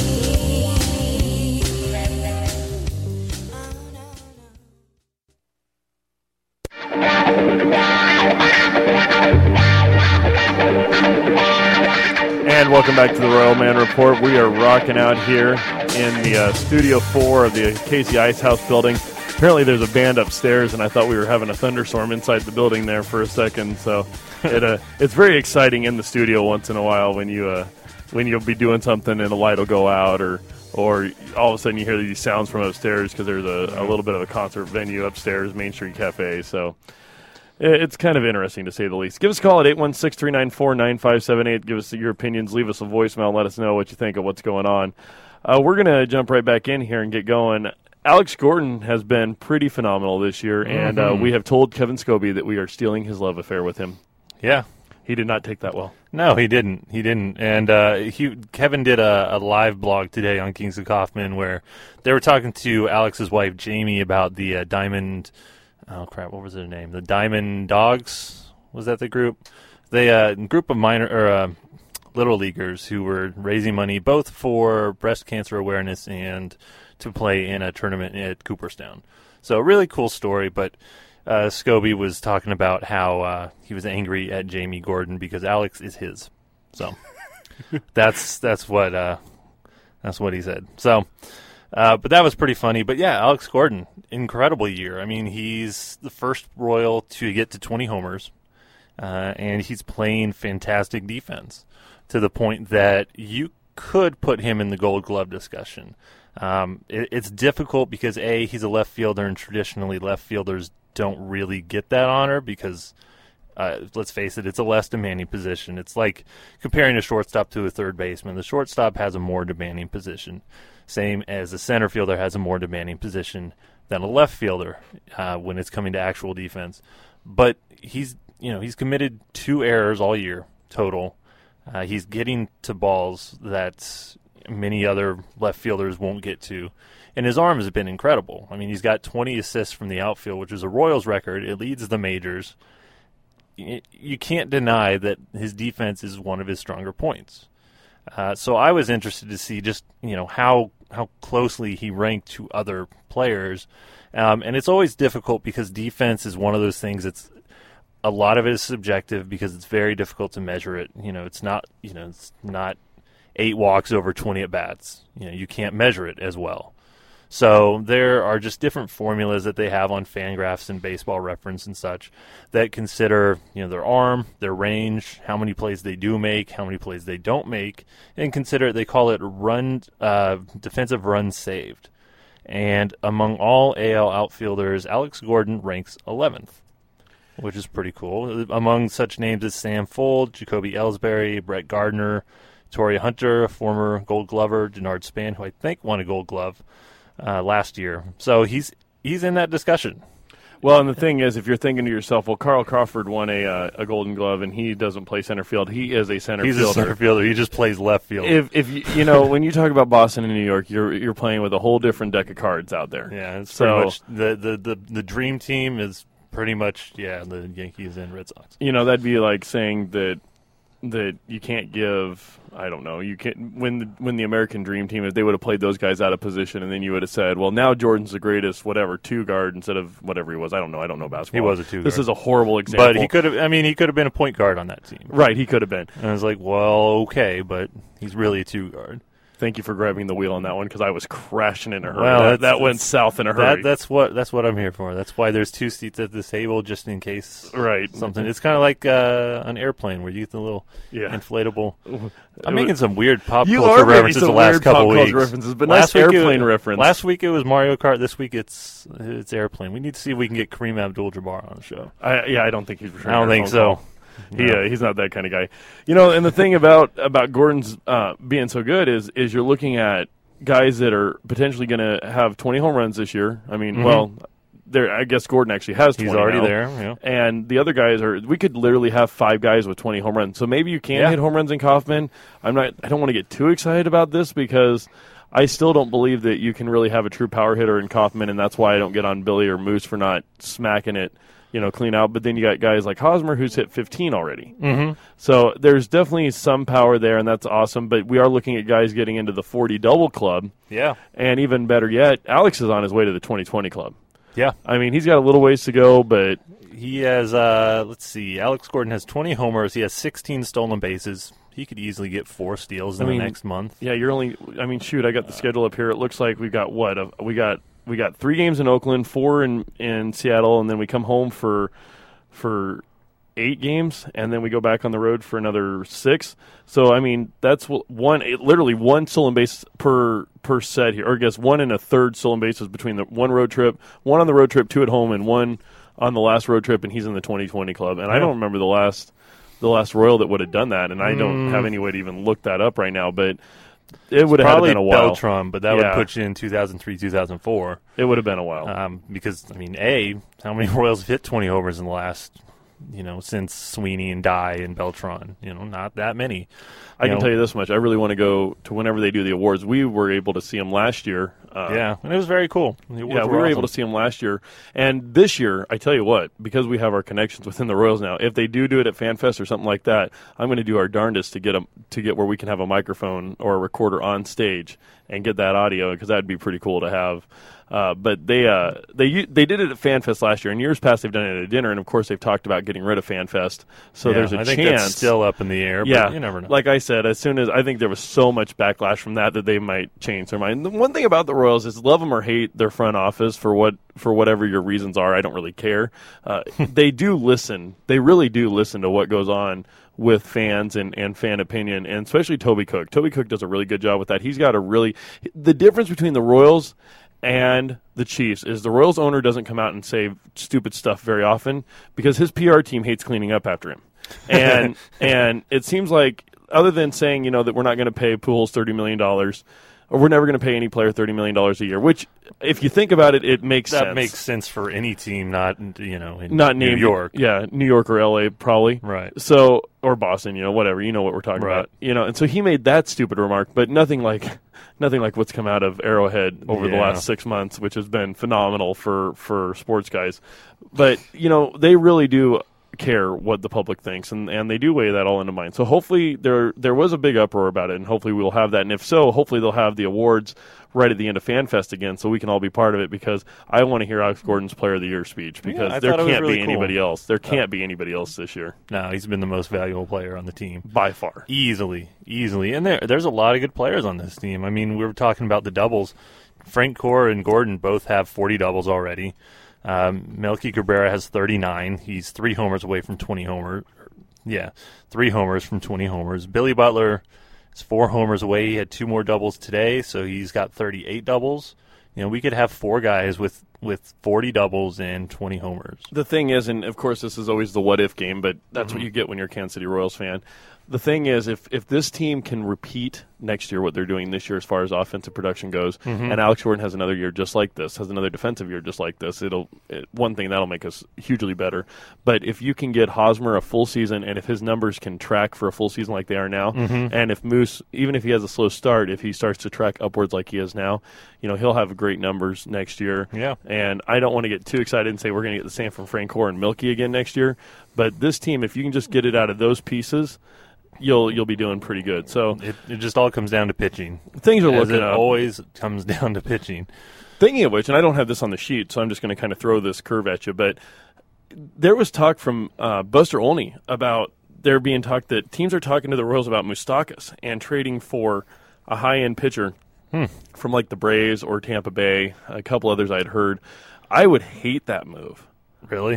Oh, no, no. And welcome back to the Royal Man Report. We are rocking out here in the uh, Studio four of the Casey Ice House building. Apparently there's a band upstairs, and I thought we were having a thunderstorm inside the building there for a second. So it uh, it's very exciting in the studio once in a while when, you, uh, when you'll be doing something and a light will go out, or or all of a sudden you hear these sounds from upstairs because there's a, a little bit of a concert venue upstairs, Main Street Cafe. So it's kind of interesting, to say the least. Give us a call at eight one six, three nine four, nine five seven eight. Give us your opinions. Leave us a voicemail and let us know what you think of what's going on. Uh, we're going to jump right back in here and get going. Alex Gordon has been pretty phenomenal this year, and uh, we have told Kevin Scobie that we are stealing his love affair with him. Yeah. He did not take that well. No, he didn't. He didn't. And uh, he, Kevin did a, a live blog today on Kings of Kaufman where they were talking to Alex's wife, Jamie, about the uh, Diamond... Oh, crap, what was their name? The Diamond Dogs? Was that the group? They uh, a group of minor or uh, Little Leaguers who were raising money both for breast cancer awareness and to play in a tournament at Cooperstown. So a really cool story, but uh, Scobie was talking about how uh, he was angry at Jamie Gordon because Alex is his. So that's that's what uh, that's what he said. So, uh, but that was pretty funny. But yeah, Alex Gordon, incredible year. I mean, he's the first Royal to get to twenty homers, uh, and he's playing fantastic defense to the point that you could put him in the Gold Glove discussion. Um, it, it's difficult because, A, he's a left fielder, and traditionally left fielders don't really get that honor because, uh, let's face it, it's a less demanding position. It's like comparing a shortstop to a third baseman. The shortstop has a more demanding position, same as the center fielder has a more demanding position than a left fielder uh, when it's coming to actual defense. But he's you know he's committed two errors all year total. Uh, he's getting to balls that many other left fielders won't get to. And his arm has been incredible. I mean, he's got twenty assists from the outfield, which is a Royals record. It leads the majors. You can't deny that his defense is one of his stronger points. Uh, so I was interested to see just you know how how closely he ranked to other players, um, and it's always difficult because defense is one of those things that's a lot of it is subjective because it's very difficult to measure it. You know, it's not you know it's not eight walks over twenty at bats. You know, you can't measure it as well. So there are just different formulas that they have on Fangraphs and Baseball Reference and such that consider, you know, their arm, their range, how many plays they do make, how many plays they don't make, and consider they call it run uh, defensive runs saved. And among all A L outfielders, Alex Gordon ranks eleventh, which is pretty cool. Among such names as Sam Fuld, Jacoby Ellsbury, Brett Gardner, Torrey Hunter, a former Gold Glover, Denard Span, who I think won a Gold Glove Uh, last year. So he's he's in that discussion. Well, and the thing is, if you're thinking to yourself, well, Carl Crawford won a uh, a Golden Glove and he doesn't play center field, he is a center he's fielder. He's a center fielder. He just plays left field. If if you, you know, when you talk about Boston and New York, you're you're playing with a whole different deck of cards out there. Yeah, it's so, pretty much the, the, the, the dream team is pretty much yeah the Yankees and Red Sox. You know, that'd be like saying that that you can't give. I don't know. You can't when the, when the American Dream Team, if they would have played those guys out of position, and then you would have said, "Well, now Jordan's the greatest, whatever, two guard instead of whatever he was." I don't know. I don't know basketball. He was a two guard. This is a horrible example. But he could have. I mean, he could have been a point guard on that team. Right, he could have been. And I was like, well, okay, but he's really a two guard. Thank you for grabbing the wheel on that one because I was crashing in a hurry. Well, that that's- that went that's- south in a hurry. That, that's what that's what I'm here for. That's why there's two seats at this table, just in case right. something. It's kind of like uh, an airplane where you get the little Yeah. inflatable. I'm making some weird pop You culture are making references some the last weird couple pop weeks. culture references, but last nice week airplane it, reference. Last week it was Mario Kart. This week it's it's airplane. We need to see if we can get Kareem Abdul-Jabbar on the show. I, yeah, I don't think he's. I don't think so. He, No. uh, he's not that kind of guy. You know, and the thing about about Gordon's uh, being so good is is you're looking at guys that are potentially going to have twenty home runs this year. I mean, Mhm. well, there. I guess Gordon actually has twenty. He's already now. there. Yeah. And the other guys are. We could literally have five guys with twenty home runs. So maybe you can Yeah. hit home runs in Kauffman. I'm not. I don't want to get too excited about this because I still don't believe that you can really have a true power hitter in Kauffman, and that's why I don't get on Billy or Moose for not smacking it, you know, clean out. But then you got guys like Hosmer who's hit fifteen already. Mm-hmm. So there's definitely some power there, and that's awesome. But we are looking at guys getting into the forty double club, Yeah. and even better yet, Alex is on his way to the twenty twenty club. Yeah. I mean, he's got a little ways to go, but He has. Uh, let's see. Alex Gordon has twenty homers. He has sixteen stolen bases. He could easily get four steals in I mean, the next month. yeah, you're only. I mean, shoot, I got the schedule up here. It looks like we've got what? Uh, we got we got three games in Oakland, four in in Seattle, and then we come home for for eight games, and then we go back on the road for another six. So I mean, that's wh- one it, literally one stolen base per per set here, or I guess one and a third stolen bases between the one road trip, one on the road trip, two at home, and one on the last road trip, and he's in the twenty twenty club. And I Yeah. don't remember the last the last Royal that would have done that, and I don't Mm. have any way to even look that up right now, but it would have had to Probably been a while. Beltran, but that Yeah. would put you in two thousand three, two thousand four. It would have been a while. Um, because I mean, a how many Royals have hit twenty homers in the last, you know, since Sweeney and Dye and Beltran? You know, not that many. I can know, tell you this much. I really want to go to whenever they do the awards. We were able to see them last year. Uh, Yeah, and it was very cool. The awards Yeah, we were able awesome. to see them last year. And this year, I tell you what, because we have our connections within the Royals now, if they do do it at FanFest or something like that, I'm going to do our darndest to get a, to get where we can have a microphone or a recorder on stage and get that audio, because that'd be pretty cool to have. Uh, but they uh, they they did it at FanFest last year. In years past, they've done it at a dinner, and of course, they've talked about getting rid of FanFest. So Yeah, there's a I think chance. that's still up in the air. Yeah, but you never know. like I said, as soon as I think there was so much backlash from that that they might change their mind. The one thing about the Royals is, love them or hate their front office for what for whatever your reasons are, I don't really care. Uh, they do listen. They really do listen to what goes on with fans and, and fan opinion, and especially Toby Cook. Toby Cook does a really good job with that. He's got a really the difference between the Royals and the Chiefs is the Royals owner doesn't come out and say stupid stuff very often because his P R team hates cleaning up after him. And and it seems like, other than saying, you know, that we're not going to pay Pujols thirty million dollars, we're never going to pay any player thirty million dollars a year, which, if you think about it, it makes that sense. makes sense for any team, not you know in Not New named, York. Yeah, New York or L A probably. Right. So, or Boston, you know, whatever. You know what we're talking Right. about. You know, and so he made that stupid remark, but nothing like nothing like what's come out of Arrowhead over the Yeah. last six months, which has been phenomenal for, for sports guys. But, you know, they really do care what the public thinks, and, and they do weigh that all into mind. So hopefully there there was a big uproar about it, and hopefully we'll have that. And if so, hopefully they'll have the awards right at the end of FanFest again, so we can all be part of it, because I want to hear Alex Gordon's Player of the Year speech, because I there thought it was can't really be cool. anybody else. There can't be anybody else this year, No, he's been the most valuable player on the team. by far. Easily, easily. And there, there's a lot of good players on this team. I mean, we were talking about the doubles. Frank Core and Gordon both have forty doubles already. Um, Melky Cabrera has thirty-nine. He's three homers away from twenty homers. Yeah, three homers from twenty homers. Billy Butler is four homers away. He had two more doubles today, so he's got thirty-eight doubles. You know, we could have four guys with, with forty doubles and twenty homers. The thing is, and of course this is always the what-if game, but that's Mm-hmm. what you get when you're a Kansas City Royals fan. The thing is, if, if this team can repeat next year what they're doing this year as far as offensive production goes, Mm-hmm. and Alex Gordon has another year just like this, has another defensive year just like this, it'll it, one thing that'll make us hugely better. But if you can get Hosmer a full season, and if his numbers can track for a full season like they are now, Mm-hmm. and if Moose, even if he has a slow start, if he starts to track upwards like he is now, you know, he'll have great numbers next year. Yeah. And I don't want to get too excited and say we're going to get the same from Frank Core and Milky again next year. But this team, if you can just get it out of those pieces, you'll you'll be doing pretty good. So It, it just all comes down to pitching. things are As looking it up. always comes down to pitching. Thinking of which, and I don't have this on the sheet, so I'm just going to kind of throw this curve at you, but there was talk from uh, Buster Olney about there being talk that teams are talking to the Royals about Moustakas and trading for a high-end pitcher from like the Braves or Tampa Bay, a couple others I had heard. I would hate that move. Really?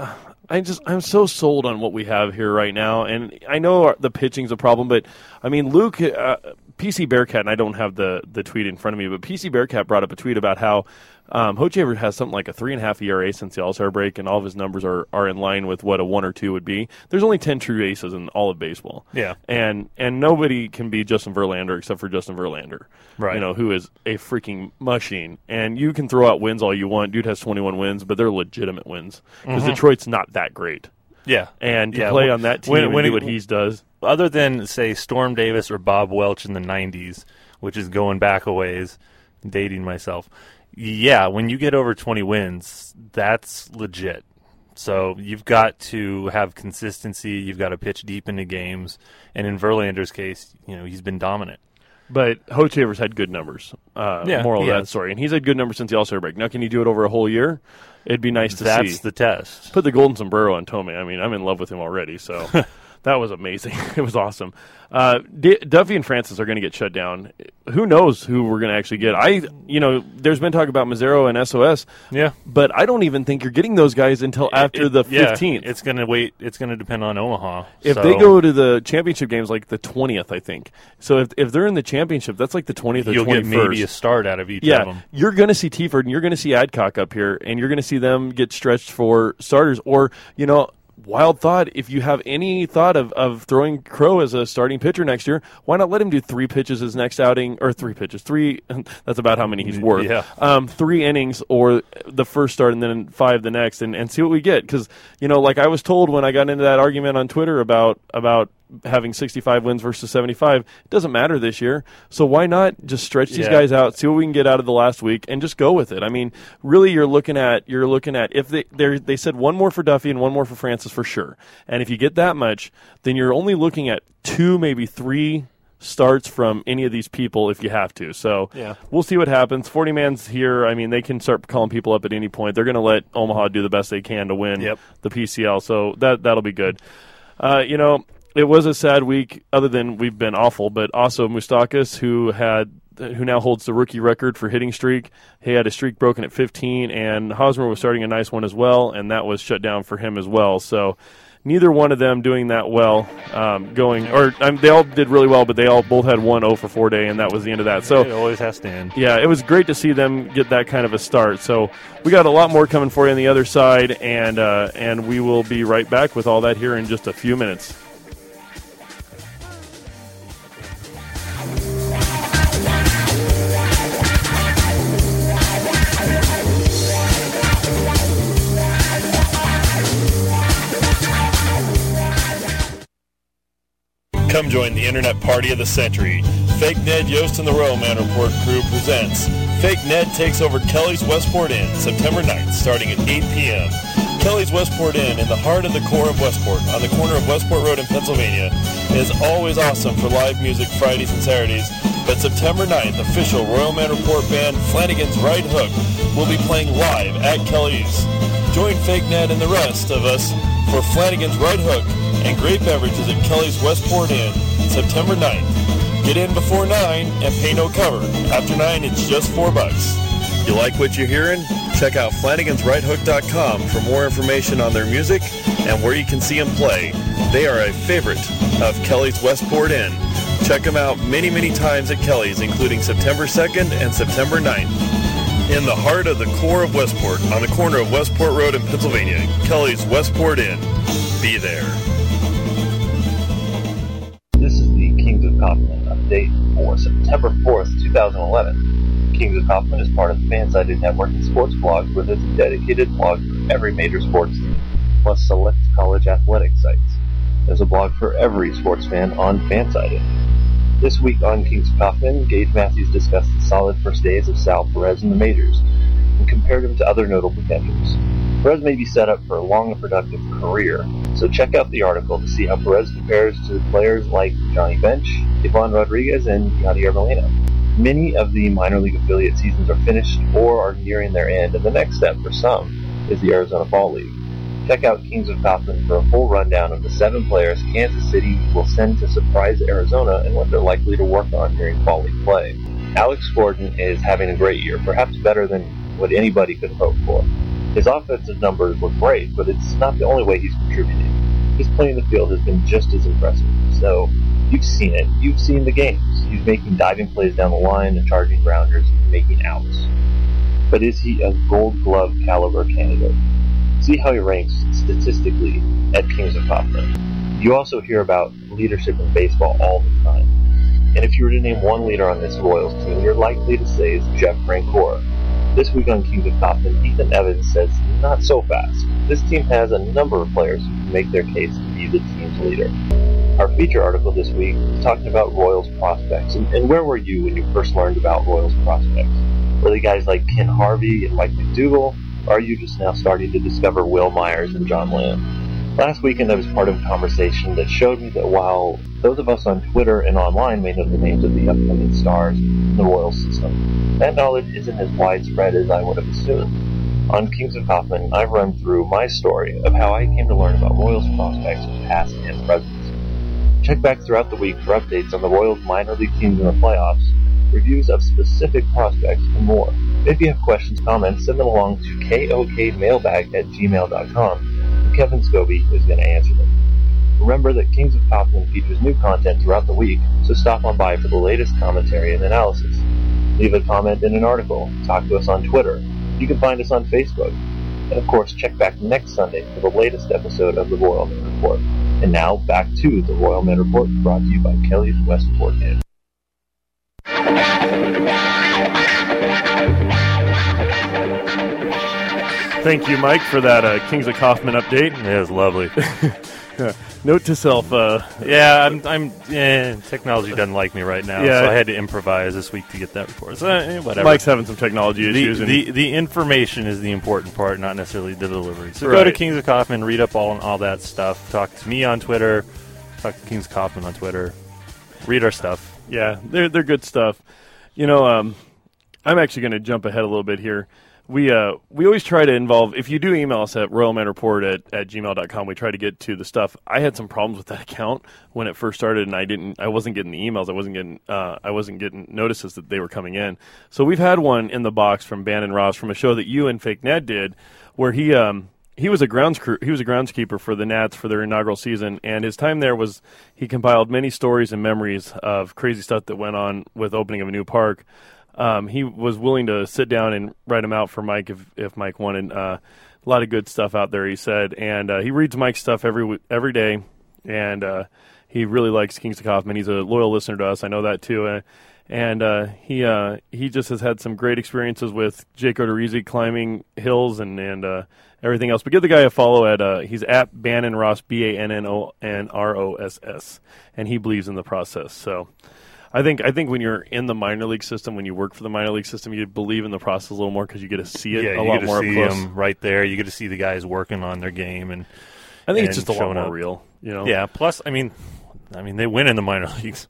I just I'm so sold on what we have here right now, and I know our, the pitching's a problem, but I mean Luke uh, P C Bearcat, and I don't have the the tweet in front of me, but P C Bearcat brought up a tweet about how um, Hochevar has something like a three and a half E R A since the All-Star break, and all of his numbers are, are in line with what a one or two would be. There's only ten true aces in all of baseball, Yeah. and and nobody can be Justin Verlander except for Justin Verlander, Right. You know, who is a freaking machine. And you can throw out wins all you want. Dude has twenty-one wins, but they're legitimate wins because Detroit's not that great. Yeah. And to Yeah, play when- on that team when- and when do it- what he does. Other than, say, Storm Davis or Bob Welch in the nineties, which is going back a ways, dating myself, yeah, when you get over twenty wins, that's legit. So you've got to have consistency. You've got to pitch deep into games. And in Verlander's case, you know, he's been dominant. But Hochevar's had good numbers. Uh, Yeah, moral of he that has. story. And he's had good numbers since the All-Star break. Now, can he do it over a whole year? It'd be nice to That's see. the test. Put the golden sombrero on Tomei. I mean, I'm in love with him already, so that was amazing. It was awesome. Uh, D- Duffy and Francis are going to get shut down. Who knows who we're going to actually get? I, you know, there's been talk about Mazzaro and S O S, Yeah. but I don't even think you're getting those guys until after It- the yeah, fifteenth. it's going to wait. It's going to depend on Omaha. If So they go to the championship games like the twentieth, I think. So if if they're in the championship, that's like the twentieth or you'll get twenty-first. maybe a start out of each of Yeah, them. you're going to see Tiford and you're going to see Adcock up here, and you're going to see them get stretched for starters. Or, you know, wild thought, if you have any thought of, of throwing Crow as a starting pitcher next year, why not let him do three pitches his next outing, or three pitches, three, that's about how many he's worth. Yeah. Um, three innings or the first start and then five the next, and, and see what we get. Because, you know, like I was told when I got into that argument on Twitter about about having sixty-five wins versus seventy-five, it doesn't matter this year. So why not just stretch these Yeah. guys out, see what we can get out of the last week, and just go with it? I mean, really, you're looking at you're looking at if they they they said one more for Duffy and one more for Francis for sure, and if you get that much, then you're only looking at two, maybe three starts from any of these people if you have to. So Yeah. we'll see what happens. forty man's here. I mean, they can start calling people up at any point. They're going to let Omaha do the best they can to win Yep. the P C L. So that that'll be good. Uh, you know, it was a sad week, other than we've been awful, but also Moustakas, who had who now holds the rookie record for hitting streak. He had a streak broken at fifteen, and Hosmer was starting a nice one as well, and that was shut down for him as well. So neither one of them doing that well, um, going or um, they all did really well, but they all both had one oh for four day, and that was the end of that. So It always has to end. yeah, it was great to see them get that kind of a start. So we got a lot more coming for you on the other side, and uh, and we will be right back with all that here in just a few minutes. Come join the internet party of the century. Fake Ned Yost and the Royal Man Report crew presents Fake Ned Takes Over Kelly's Westport Inn, September ninth, starting at eight p.m. Kelly's Westport Inn, in the heart of the core of Westport, on the corner of Westport Road in Pennsylvania, is always awesome for live music Fridays and Saturdays. But September ninth, official Royal Man Report band Flanagan's Right Hook will be playing live at Kelly's. Join Fake Ned and the rest of us for Flanagan's Right Hook and great beverages at Kelly's Westport Inn, September ninth. Get in before nine and pay no cover. After nine, it's just four bucks. You like what you're hearing? Check out Flanagans Right Hook dot com for more information on their music and where you can see them play. They are a favorite of Kelly's Westport Inn. Check them out many, many times at Kelly's, including September second and September ninth. In the heart of the core of Westport, on the corner of Westport Road in Pennsylvania, Kelly's Westport Inn. Be there. This is the Kings of Kaufman update for September fourth, twenty eleven. Kings of Kaufman is part of the Fansided Network of sports blogs with its dedicated blog for every major sports team, plus select college athletic sites. There's a blog for every sports fan on Fansided. This week on Kings of Kaufman, Gage Matthews discussed the solid first days of Sal Perez in the majors and compared him to other notable contenders. Perez may be set up for a long and productive career, so check out the article to see how Perez compares to players like Johnny Bench, Ivan Rodriguez, and Yadier Molina. Many of the minor league affiliate seasons are finished or are nearing their end, and the next step for some is the Arizona Fall League. Check out Kings of Kaufman for a full rundown of the seven players Kansas City will send to surprise Arizona and what they're likely to work on during Fall League play. Alex Gordon is having a great year, perhaps better than what anybody could hope for. His offensive numbers look great, but it's not the only way he's contributing. His play in the field has been just as impressive. So, you've seen it. You've seen the games. He's making diving plays down the line and charging grounders and making outs. But is he a Gold Glove caliber candidate? See how he ranks statistically at Kings of Kaufman. You also hear about leadership in baseball all the time. And if you were to name one leader on this Royals team, you're likely to say it's Jeff Francoeur. This week on Kings of Kaufman, Ethan Evans says not so fast. This team has a number of players who can make their case to be the team's leader. Our feature article this week is talking about Royals prospects. And, and where were you when you first learned about Royals prospects? Were they guys like Ken Harvey and Mike McDougal? Or are you just now starting to discover Will Myers and John Lamb? Last weekend I was part of a conversation that showed me that while those of us on Twitter and online may know the names of the upcoming stars in the Royals system, that knowledge isn't as widespread as I would have assumed. On Kings of Kaufman, I've run through my story of how I came to learn about Royals prospects, past and present. Check back throughout the week for updates on the Royals minor league teams in the playoffs, reviews of specific prospects, and more. If you have questions, comments, send them along to kokmailbag at gmail dot com. Kevin Scobie is going to answer them. Remember that Kings of Kaufman features new content throughout the week, so stop on by for the latest commentary and analysis. Leave a comment in an article. Talk to us on Twitter. You can find us on Facebook. And of course, check back next Sunday for the latest episode of the Royal Man Report. And now, back to the Royal Man Report, brought to you by Kelly's Westport Inn. Thank you, Mike, for that uh, Kings of Kaufman update. It was lovely. Note to self. Uh, yeah, I'm. I'm. Eh, technology doesn't like me right now, Yeah. so I had to improvise this week to get that report. So eh, whatever. Mike's having some technology the, issues. and the the information is the important part, not necessarily the delivery. So go to Right. Kings of Kaufman, read up all all that stuff. Talk to me on Twitter. Talk to Kings of Kaufman on Twitter. Read our stuff. Yeah, they're they're good stuff. You know, um, I'm actually going to jump ahead a little bit here. We uh we always try to involve, if you do email us at royalmanreport at, at gmail dot com, we try to get to the stuff. I had some problems with that account when it first started, and I didn't I wasn't getting the emails. I wasn't getting uh I wasn't getting notices that they were coming in. So we've had one in the box from Bannon Ross from a show that you and Fake Ned did, where he um he was a grounds crew, he was a groundskeeper for the Nats for their inaugural season, and his time there was he compiled many stories and memories of crazy stuff that went on with opening of a new park. Um, he was willing to sit down and write them out for Mike if, if Mike wanted. Uh, a lot of good stuff out there, he said. And uh, he reads Mike's stuff every every day, and uh, he really likes Kings of Kaufman. He's a loyal listener to us. I know that, too. Uh, And uh, he uh, he just has had some great experiences with Jake Odorizzi climbing hills and and uh, everything else. But give the guy a follow at uh, he's at Bannon Ross, B A N N O N R O S S, and he believes in the process. So I think I think when you're in the minor league system, when you work for the minor league system, you believe in the process a little more because you get to see it yeah, a you lot get to more up see close. them right there. You get to see the guys working on their game, and I think and it's just a lot showing more up. real. You know? Yeah. Plus, I mean, I mean they win in the minor leagues,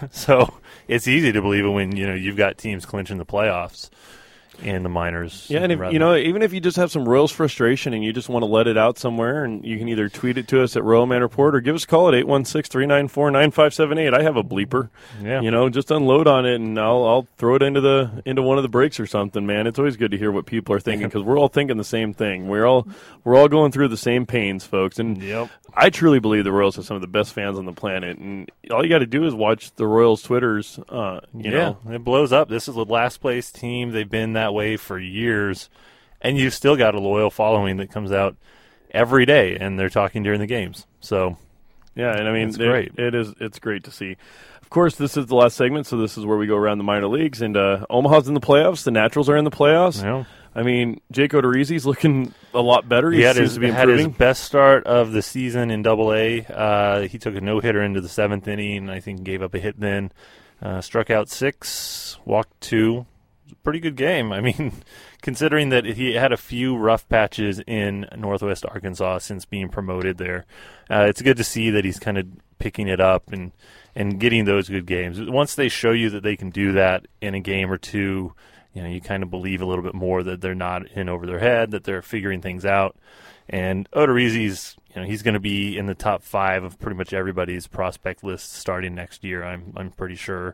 so it's easy to believe it when you know you've got teams clinching the playoffs in the minors. Yeah, and if, rather- you know, even if you just have some Royals frustration and you just want to let it out somewhere, and you can either tweet it to us at Royal Man Report or give us a call at eight one six, three nine four, nine five seven eight. I have a bleeper. Yeah. You know, just unload on it, and I'll I'll throw it into the into one of the breaks or something, man. It's always good to hear what people are thinking because we're all thinking the same thing. We're all we're all going through the same pains, folks. And Yep. I truly believe the Royals have some of the best fans on the planet, and all you got to do is watch the Royals Twitters. Uh, you yeah, know, it blows up. This is the last place team. They've been that way for years, and you've still got a loyal following that comes out every day, and they're talking during the games. So, yeah, and I mean, It's it- great. It is. It's great to see. Of course, this is the last segment, so this is where we go around the minor leagues. And uh, Omaha's in the playoffs. The Naturals are in the playoffs. you know, I mean, Jake Odorizzi's looking a lot better. He, he had seems his, to be had his improving. best start of the season in Double A. Uh, he took a no hitter into the seventh inning, and I think gave up a hit. Then uh, struck out six, walked two. It was a pretty good game. I mean, considering that he had a few rough patches in Northwest Arkansas since being promoted there, uh, it's good to see that he's kind of picking it up and and getting those good games. Once they show you that they can do that in a game or two, you know, you kind of believe a little bit more that they're not in over their head, that they're figuring things out. And Odorizzi's, you know, he's going to be in the top five of pretty much everybody's prospect list starting next year. I'm I'm pretty sure.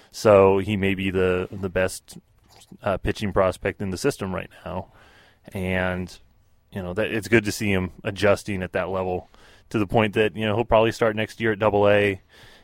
So he may be the the best uh, pitching prospect in the system right now, and you know that it's good to see him adjusting at that level to the point that you know he'll probably start next year at Double A,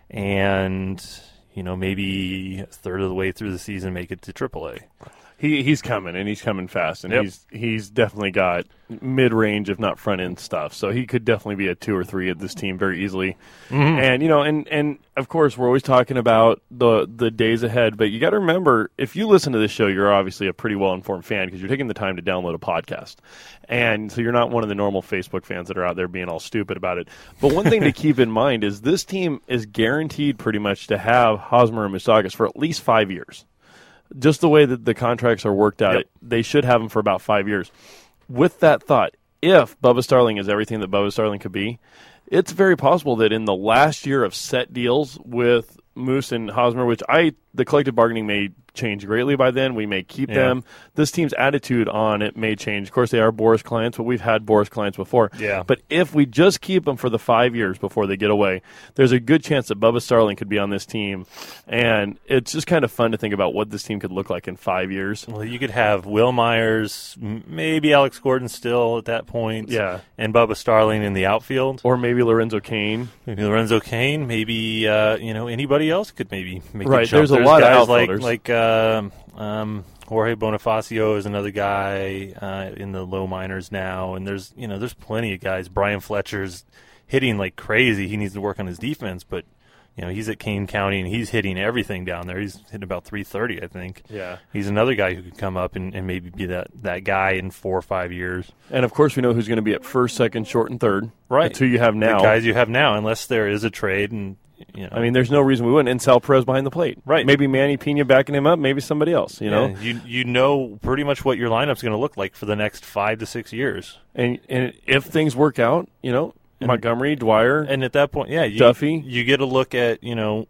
and you know maybe a third of the way through the season make it to Triple A. He he's coming, and he's coming fast, and Yep. he's he's definitely got mid range, if not front end stuff. So he could definitely be a two or three of this team very easily. Mm-hmm. And you know, and and of course, we're always talking about the the days ahead. But you got to remember, if you listen to this show, you're obviously a pretty well informed fan because you're taking the time to download a podcast, and so you're not one of the normal Facebook fans that are out there being all stupid about it. But one thing to keep in mind is this team is guaranteed pretty much to have Hosmer and Moustakas for at least five years. Just the way that the contracts are worked out, Yep. it, they should have him for about five years. With that thought, if Bubba Starling is everything that Bubba Starling could be, it's very possible that in the last year of set deals with Moose and Hosmer, which I the collective bargaining may change greatly by then. We may keep Yeah. them. This team's attitude on it may change. Of course, they are Boris clients, but we've had Boris clients before. Yeah. But if we just keep them for the five years before they get away, there's a good chance that Bubba Starling could be on this team. And it's just kind of fun to think about what this team could look like in five years. Well, you could have Will Myers, m- maybe Alex Gordon still at that point, Yeah. and Bubba Starling in the outfield. Or maybe Lorenzo Kane. Maybe Lorenzo Kane, maybe uh, you know anybody else could maybe make Right, a jump. there's a lot of guys like outfielders. like um um, Jorge Bonifacio is another guy uh, in the low minors now, and there's you know there's plenty of guys. Brian Fletcher's hitting like crazy. He needs to work on his defense, but you know he's at Kane County and he's hitting everything down there. He's hitting about three thirty, I think. Yeah. He's another guy who could come up and, and maybe be that, that guy in four or five years. And, of course, we know who's going to be at first, second, short, and third. Right. That's who you have now. The guys you have now, unless there is a trade, and you know, I mean, there's no reason we wouldn't. And Sal Perez behind the plate. Right. Maybe Manny Pena backing him up. Maybe somebody else, you know? yeah, you you know pretty much what your lineup's going to look like for the next five to six years. And and if things work out, you know, Montgomery, Dwyer. And at that point, yeah, you, Duffy. you get a look at you know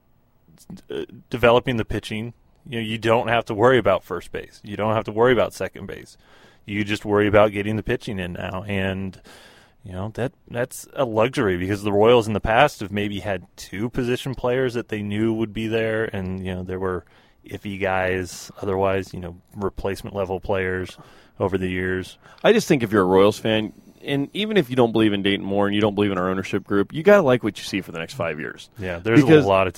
uh, developing the pitching. You know, you don't have to worry about first base. You don't have to worry about second base. You just worry about getting the pitching in now, and you know that that's a luxury because the Royals in the past have maybe had two position players that they knew would be there, and you know there were iffy guys. Otherwise, you know, replacement level players over the years. I just think if you're a Royals fan, and even if you don't believe in Dayton Moore and you don't believe in our ownership group, you got to like what you see for the next five years. Yeah, there's Because- a lot of talent.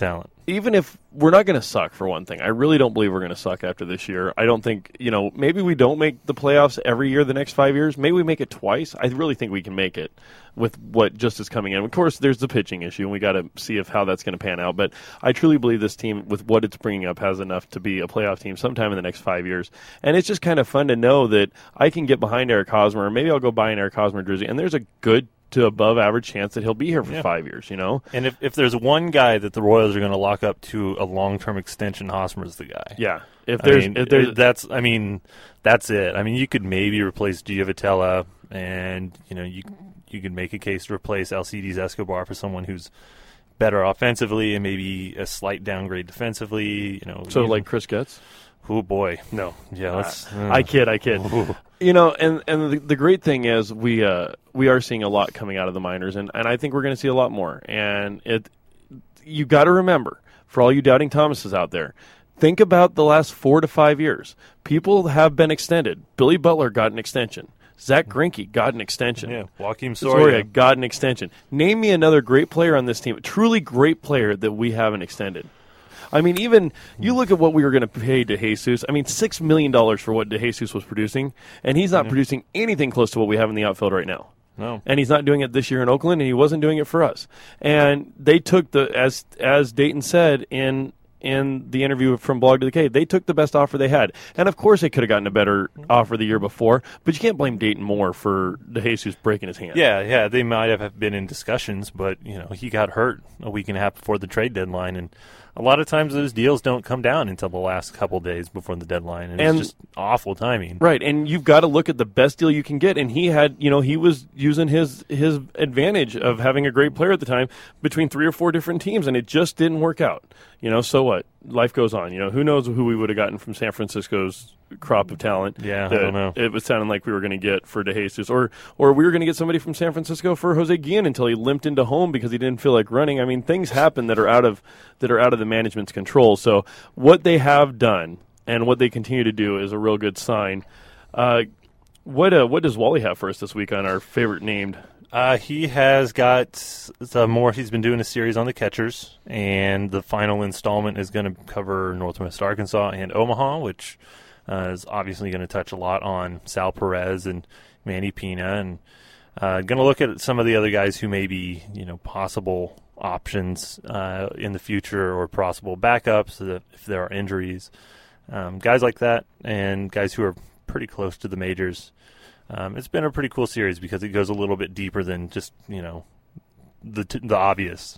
even if we're not going to suck, for one thing, I really don't believe we're going to suck after this year. I don't think, you know, maybe we don't make the playoffs every year the next five years. Maybe we make it twice. I really think we can make it with what just is coming in. Of course, there's the pitching issue, and we got to see if how that's going to pan out. But I truly believe this team, with what it's bringing up, has enough to be a playoff team sometime in the next five years. And it's just kind of fun to know that I can get behind Eric Hosmer, or maybe I'll go buy an Eric Hosmer jersey, and there's a good to above average chance that he'll be here for yeah. five years, you know? And if, if there's one guy that the Royals are going to lock up to a long-term extension, Hosmer's the guy. Yeah. If there's, I mean, if there's it, that's, I mean, that's it. I mean, you could maybe replace Giovitella, and, you know, you you could make a case to replace Alcides Escobar for someone who's better offensively and maybe a slight downgrade defensively, you know. So, even, like Chris Getz? Oh, boy. No. Yeah, let's... Uh, uh, I kid, I kid. Ooh. You know, and, and the, the great thing is we uh, we are seeing a lot coming out of the minors, and, and I think we're going to see a lot more. And it, you got to remember, for all you doubting Thomases out there, think about the last four to five years. People have been extended. Billy Butler got an extension. Zach Greinke got an extension. Yeah, Joaquim Soria Soria got an extension. Name me another great player on this team, a truly great player that we haven't extended. I mean, even you look at what we were going to pay DeJesus. I mean, six million dollars for what DeJesus was producing, and he's not yeah. producing anything close to what we have in the outfield right now. No. And he's not doing it this year in Oakland, and he wasn't doing it for us. And they took the, as as Dayton said in in the interview from Blog to the Cave, they took the best offer they had. And, of course, they could have gotten a better offer the year before, but you can't blame Dayton Moore for DeJesus breaking his hand. Yeah, yeah, they might have been in discussions, but, you know, he got hurt a week and a half before the trade deadline, and a lot of times those deals don't come down until the last couple days before the deadline, and, and it's just awful timing. Right, and you've got to look at the best deal you can get, and he had, you know, he was using his his advantage of having a great player at the time between three or four different teams, and it just didn't work out. You know, so what? Life goes on. You know, who knows who we would have gotten from San Francisco's crop of talent. Yeah, I don't know. It was sounding like we were going to get for DeJesus, or or we were going to get somebody from San Francisco for Jose Guillen until he limped into home because he didn't feel like running. I mean, things happen that are out of that are out of the management's control. So what they have done and what they continue to do is a real good sign. Uh, what uh, what does Wally have for us this week on our favorite named? Uh, he has got some more. He's been doing a series on the catchers, and the final installment is going to cover Northwest Arkansas and Omaha, which uh, is obviously going to touch a lot on Sal Perez and Manny Pina, and uh, going to look at some of the other guys who may be, you know, possible options uh, in the future or possible backups if there are injuries, um, guys like that, and guys who are pretty close to the majors. Um, it's been a pretty cool series because it goes a little bit deeper than just, you know, the t- the obvious.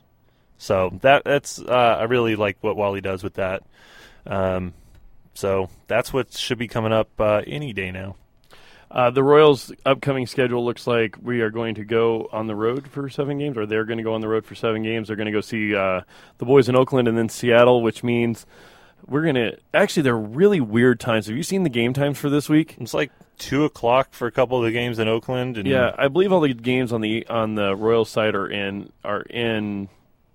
So that that's uh, I really like what Wally does with that. Um, so that's what should be coming up uh, any day now. Uh, the Royals' upcoming schedule looks like we are going to go on the road for seven games, or they're going to go on the road for seven games. They're going to go see uh, the boys in Oakland and then Seattle, which means we're going to – actually, they're really weird times. Have you seen the game times for this week? It's like two o'clock for a couple of the games in Oakland. And yeah, I believe all the games on the on the Royals side are in are in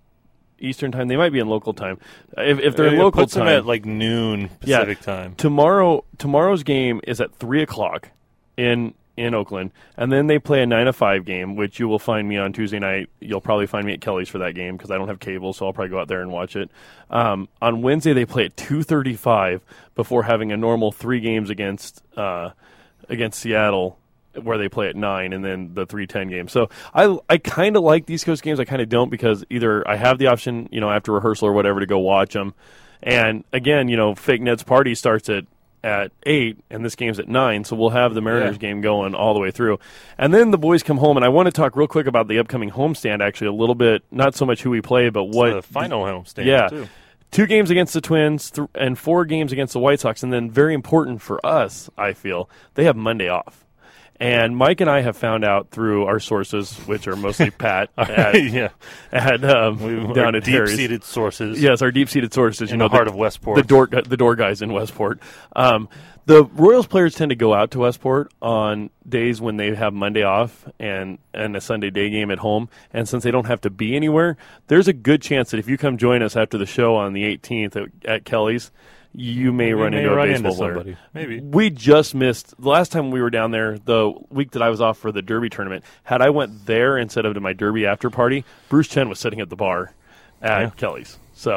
Eastern time. They might be in local time. If, if they're in it local puts time, them at like noon Pacific yeah, time. Tomorrow, tomorrow's game is at three o'clock in in Oakland, and then they play a nine to five game, which you will find me on Tuesday night. You'll probably find me at Kelly's for that game because I don't have cable, so I'll probably go out there and watch it. Um, on Wednesday, they play at two thirty-five before having a normal three games against uh, against Seattle, where they play at nine, and then the three ten game. So I I kind of like the East Coast games. I kind of don't because either I have the option, you know, after rehearsal or whatever to go watch them, and again, you know, Fake Ned's party starts at at eight, and this game's at nine, so we'll have the Mariners yeah. game going all the way through. And then the boys come home, and I want to talk real quick about the upcoming homestand, actually, a little bit, not so much who we play, but what... It's the final homestand, yeah, too. Two games against the Twins th- and four games against the White Sox, and then very important for us, I feel, they have Monday off. And Mike and I have found out through our sources, which are mostly Pat at, yeah. at um, we, down at Harry's. Deep-seated sources. Yes, our deep-seated sources. In you know, the heart the, of Westport. The door, the door guys in Westport. Um, the Royals players tend to go out to Westport on days when they have Monday off and, and a Sunday day game at home. And since they don't have to be anywhere, there's a good chance that if you come join us after the show on the eighteenth at, at Kelly's, you may we run may into run a baseball into player. Somebody. Maybe. We just missed the last time we were down there. The week that I was off for the Derby tournament. Had I went there instead of to my Derby after party, Bruce Chen was sitting at the bar at yeah. Kelly's. So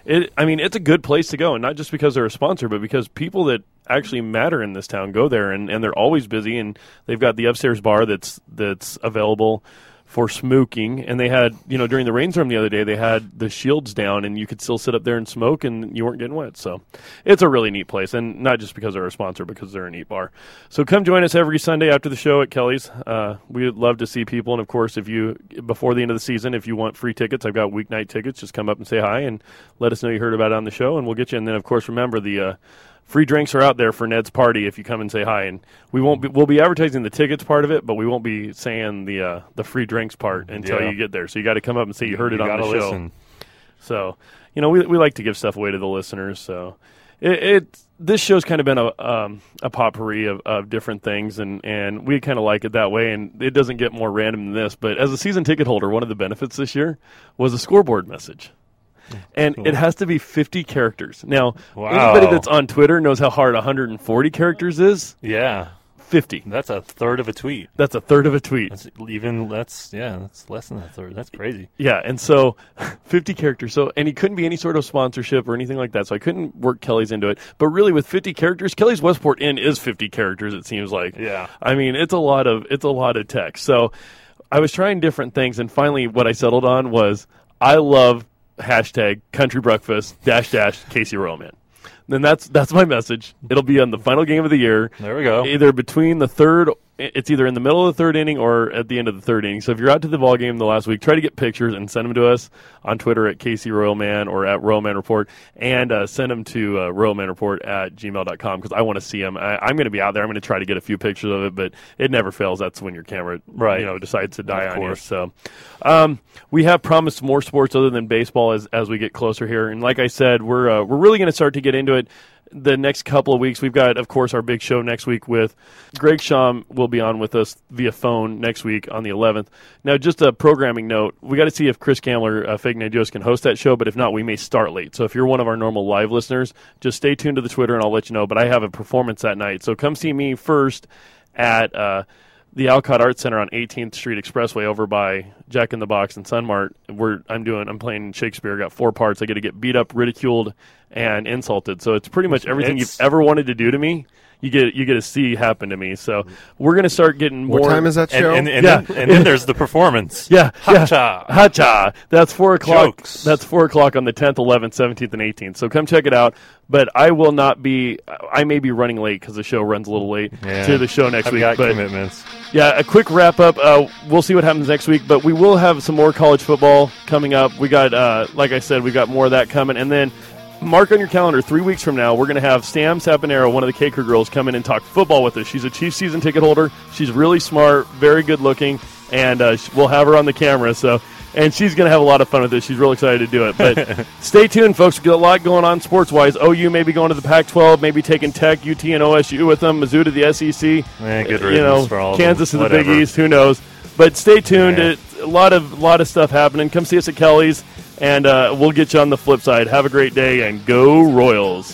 it. I mean, it's a good place to go, and not just because they're a sponsor, but because people that actually matter in this town go there, and, and they're always busy, and they've got the upstairs bar that's that's available for smoking, and they had, you know, during the rainstorm the other day, they had the shields down, and you could still sit up there and smoke, and you weren't getting wet. So it's a really neat place, and not just because they're a sponsor, because they're a neat bar. So come join us every Sunday after the show at Kelly's. Uh, we would love to see people, and of course, if you, before the end of the season, if you want free tickets, I've got weeknight tickets. Just come up and say hi, and let us know you heard about it on the show, and we'll get you. And then, of course, remember the uh, free drinks are out there for Ned's party if you come and say hi, and we won't be, we'll be advertising the tickets part of it, but we won't be saying the uh, the free drinks part until Yeah. you get there. So you got to come up and say you heard it You on the gotta show. listen. So, you know, we we like to give stuff away to the listeners. So it, it this show's kind of been a um, a potpourri of, of different things, and, and we kind of like it that way, and it doesn't get more random than this. But as a season ticket holder, one of the benefits this year was a scoreboard message. And Cool. it has to be fifty characters. Now, Wow. anybody that's on Twitter knows how hard one hundred forty characters is. Yeah, fifty. that's a third of a tweet. That's a third of a tweet. That's even that's yeah, that's less than a third. That's crazy. Yeah, and so fifty characters. So, and he couldn't be any sort of sponsorship or anything like that. So I couldn't work Kelly's into it. But really, with fifty characters, Kelly's Westport Inn is fifty characters. It seems like. Yeah. I mean, it's a lot of it's a lot of text. So I was trying different things, and finally, what I settled on was I love hashtag country breakfast dash dash Casey Roman. Then that's that's my message. It'll be on the final game of the year. There we go. Either between the third, it's either in the middle of the third inning or at the end of the third inning. So if you're out to the ball game the last week, try to get pictures and send them to us on Twitter at Casey Royalman or at Royalman Report, and uh, send them to uh, Royalman Report at gmail dot com because I want to see them. I, I'm going to be out there. I'm going to try to get a few pictures of it, but it never fails. That's when your camera, Right. you know, decides to die Of on you. course. So um, we have promised more sports other than baseball as as we get closer here. And like I said, we're uh, we're really going to start to get into it the next couple of weeks. We've got, of course, our big show next week with Greg Shum will be on with us via phone next week on the eleventh. Now, just a programming note, we got to see if Chris Gambler, uh, Fake Nadios, can host that show, but if not, we may start late. So if you're one of our normal live listeners, just stay tuned to the Twitter and I'll let you know. But I have a performance that night. So come see me first at uh, the Alcott Arts Center on eighteenth Street Expressway over by Jack in the Box and Sunmart. We're, I'm doing, I'm playing Shakespeare. Got four parts. I get to get beat up, ridiculed, and insulted. So it's pretty much everything It's- you've ever wanted to do to me. You get you get to see happen to me. So we're gonna start getting more. What time is that And, show? and, and, Yeah. then, and then there's the performance. Yeah, yeah. Ha-cha. Ha-cha. That's four o'clock. Jokes. That's four o'clock on the tenth, eleventh, seventeenth, and eighteenth. So come check it out. But I will not be. I may be running late because the show runs a little late Yeah. to the show next I've week. got But commitments. yeah, a quick wrap up. Uh, we'll see what happens next week, but we will have some more college football coming up. We got, uh, like I said, we got more of that coming, and then. Mark on your calendar, three weeks from now, we're going to have Sam Saponaro, one of the Caker girls, come in and talk football with us. She's a Chiefs season ticket holder. She's really smart, very good looking, and uh, we'll have her on the camera. So, and she's going to have a lot of fun with this. She's real excited to do it. But stay tuned, folks. We've got a lot going on sports-wise. O U may be going to the Pac twelve, maybe taking Tech, U T, and O S U with them. Mizzou to the S E C. Eh, good you riddance know, for all of Kansas them. to the Big Whatever. East. Who knows? But stay tuned. Yeah. It's a lot of lot of stuff happening. Come see us at Kelly's. And uh, we'll get you on the flip side. Have a great day, and go Royals.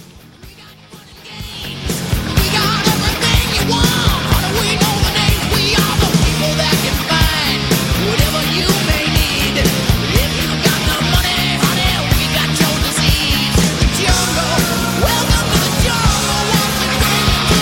We got everything you want. We know the names. We are the people that can find whatever you may need. If you got the money, honey, we got your disease. Jungle, welcome to the jungle. Once again,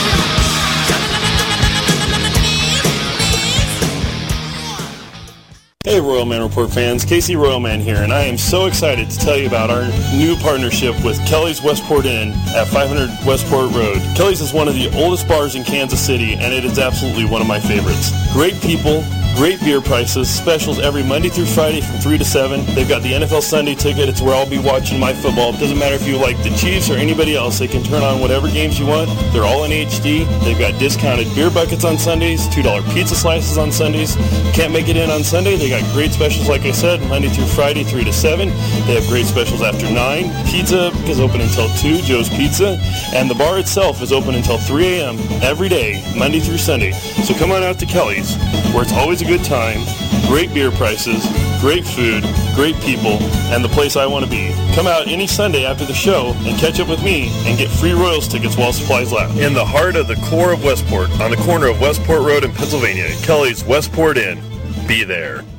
Hey, Royal Man Report fans, Casey Royalman here, and I am so excited to tell you about our new partnership with Kelly's Westport Inn at five hundred Westport Road. Kelly's is one of the oldest bars in Kansas City, and it is absolutely one of my favorites. Great people, great beer prices, specials every Monday through Friday from three to seven. They've got the N F L Sunday ticket. It's where I'll be watching my football. It doesn't matter if you like the Chiefs or anybody else. They can turn on whatever games you want. They're all in H D. They've got discounted beer buckets on Sundays, two dollar pizza slices on Sundays. Can't make it in on Sunday? They got great specials, like I said, Monday through Friday, three to seven. They have great specials after nine. Pizza is open until two, Joe's Pizza. And the bar itself is open until three a.m. every day, Monday through Sunday. So come on out to Kelly's, where it's always a good time, great beer prices, great food, great people, and the place I want to be. Come out any Sunday after the show and catch up with me and get free Royals tickets while supplies last. In the heart of the core of Westport, on the corner of Westport Road in Pennsylvania, Kelly's Westport Inn. Be there.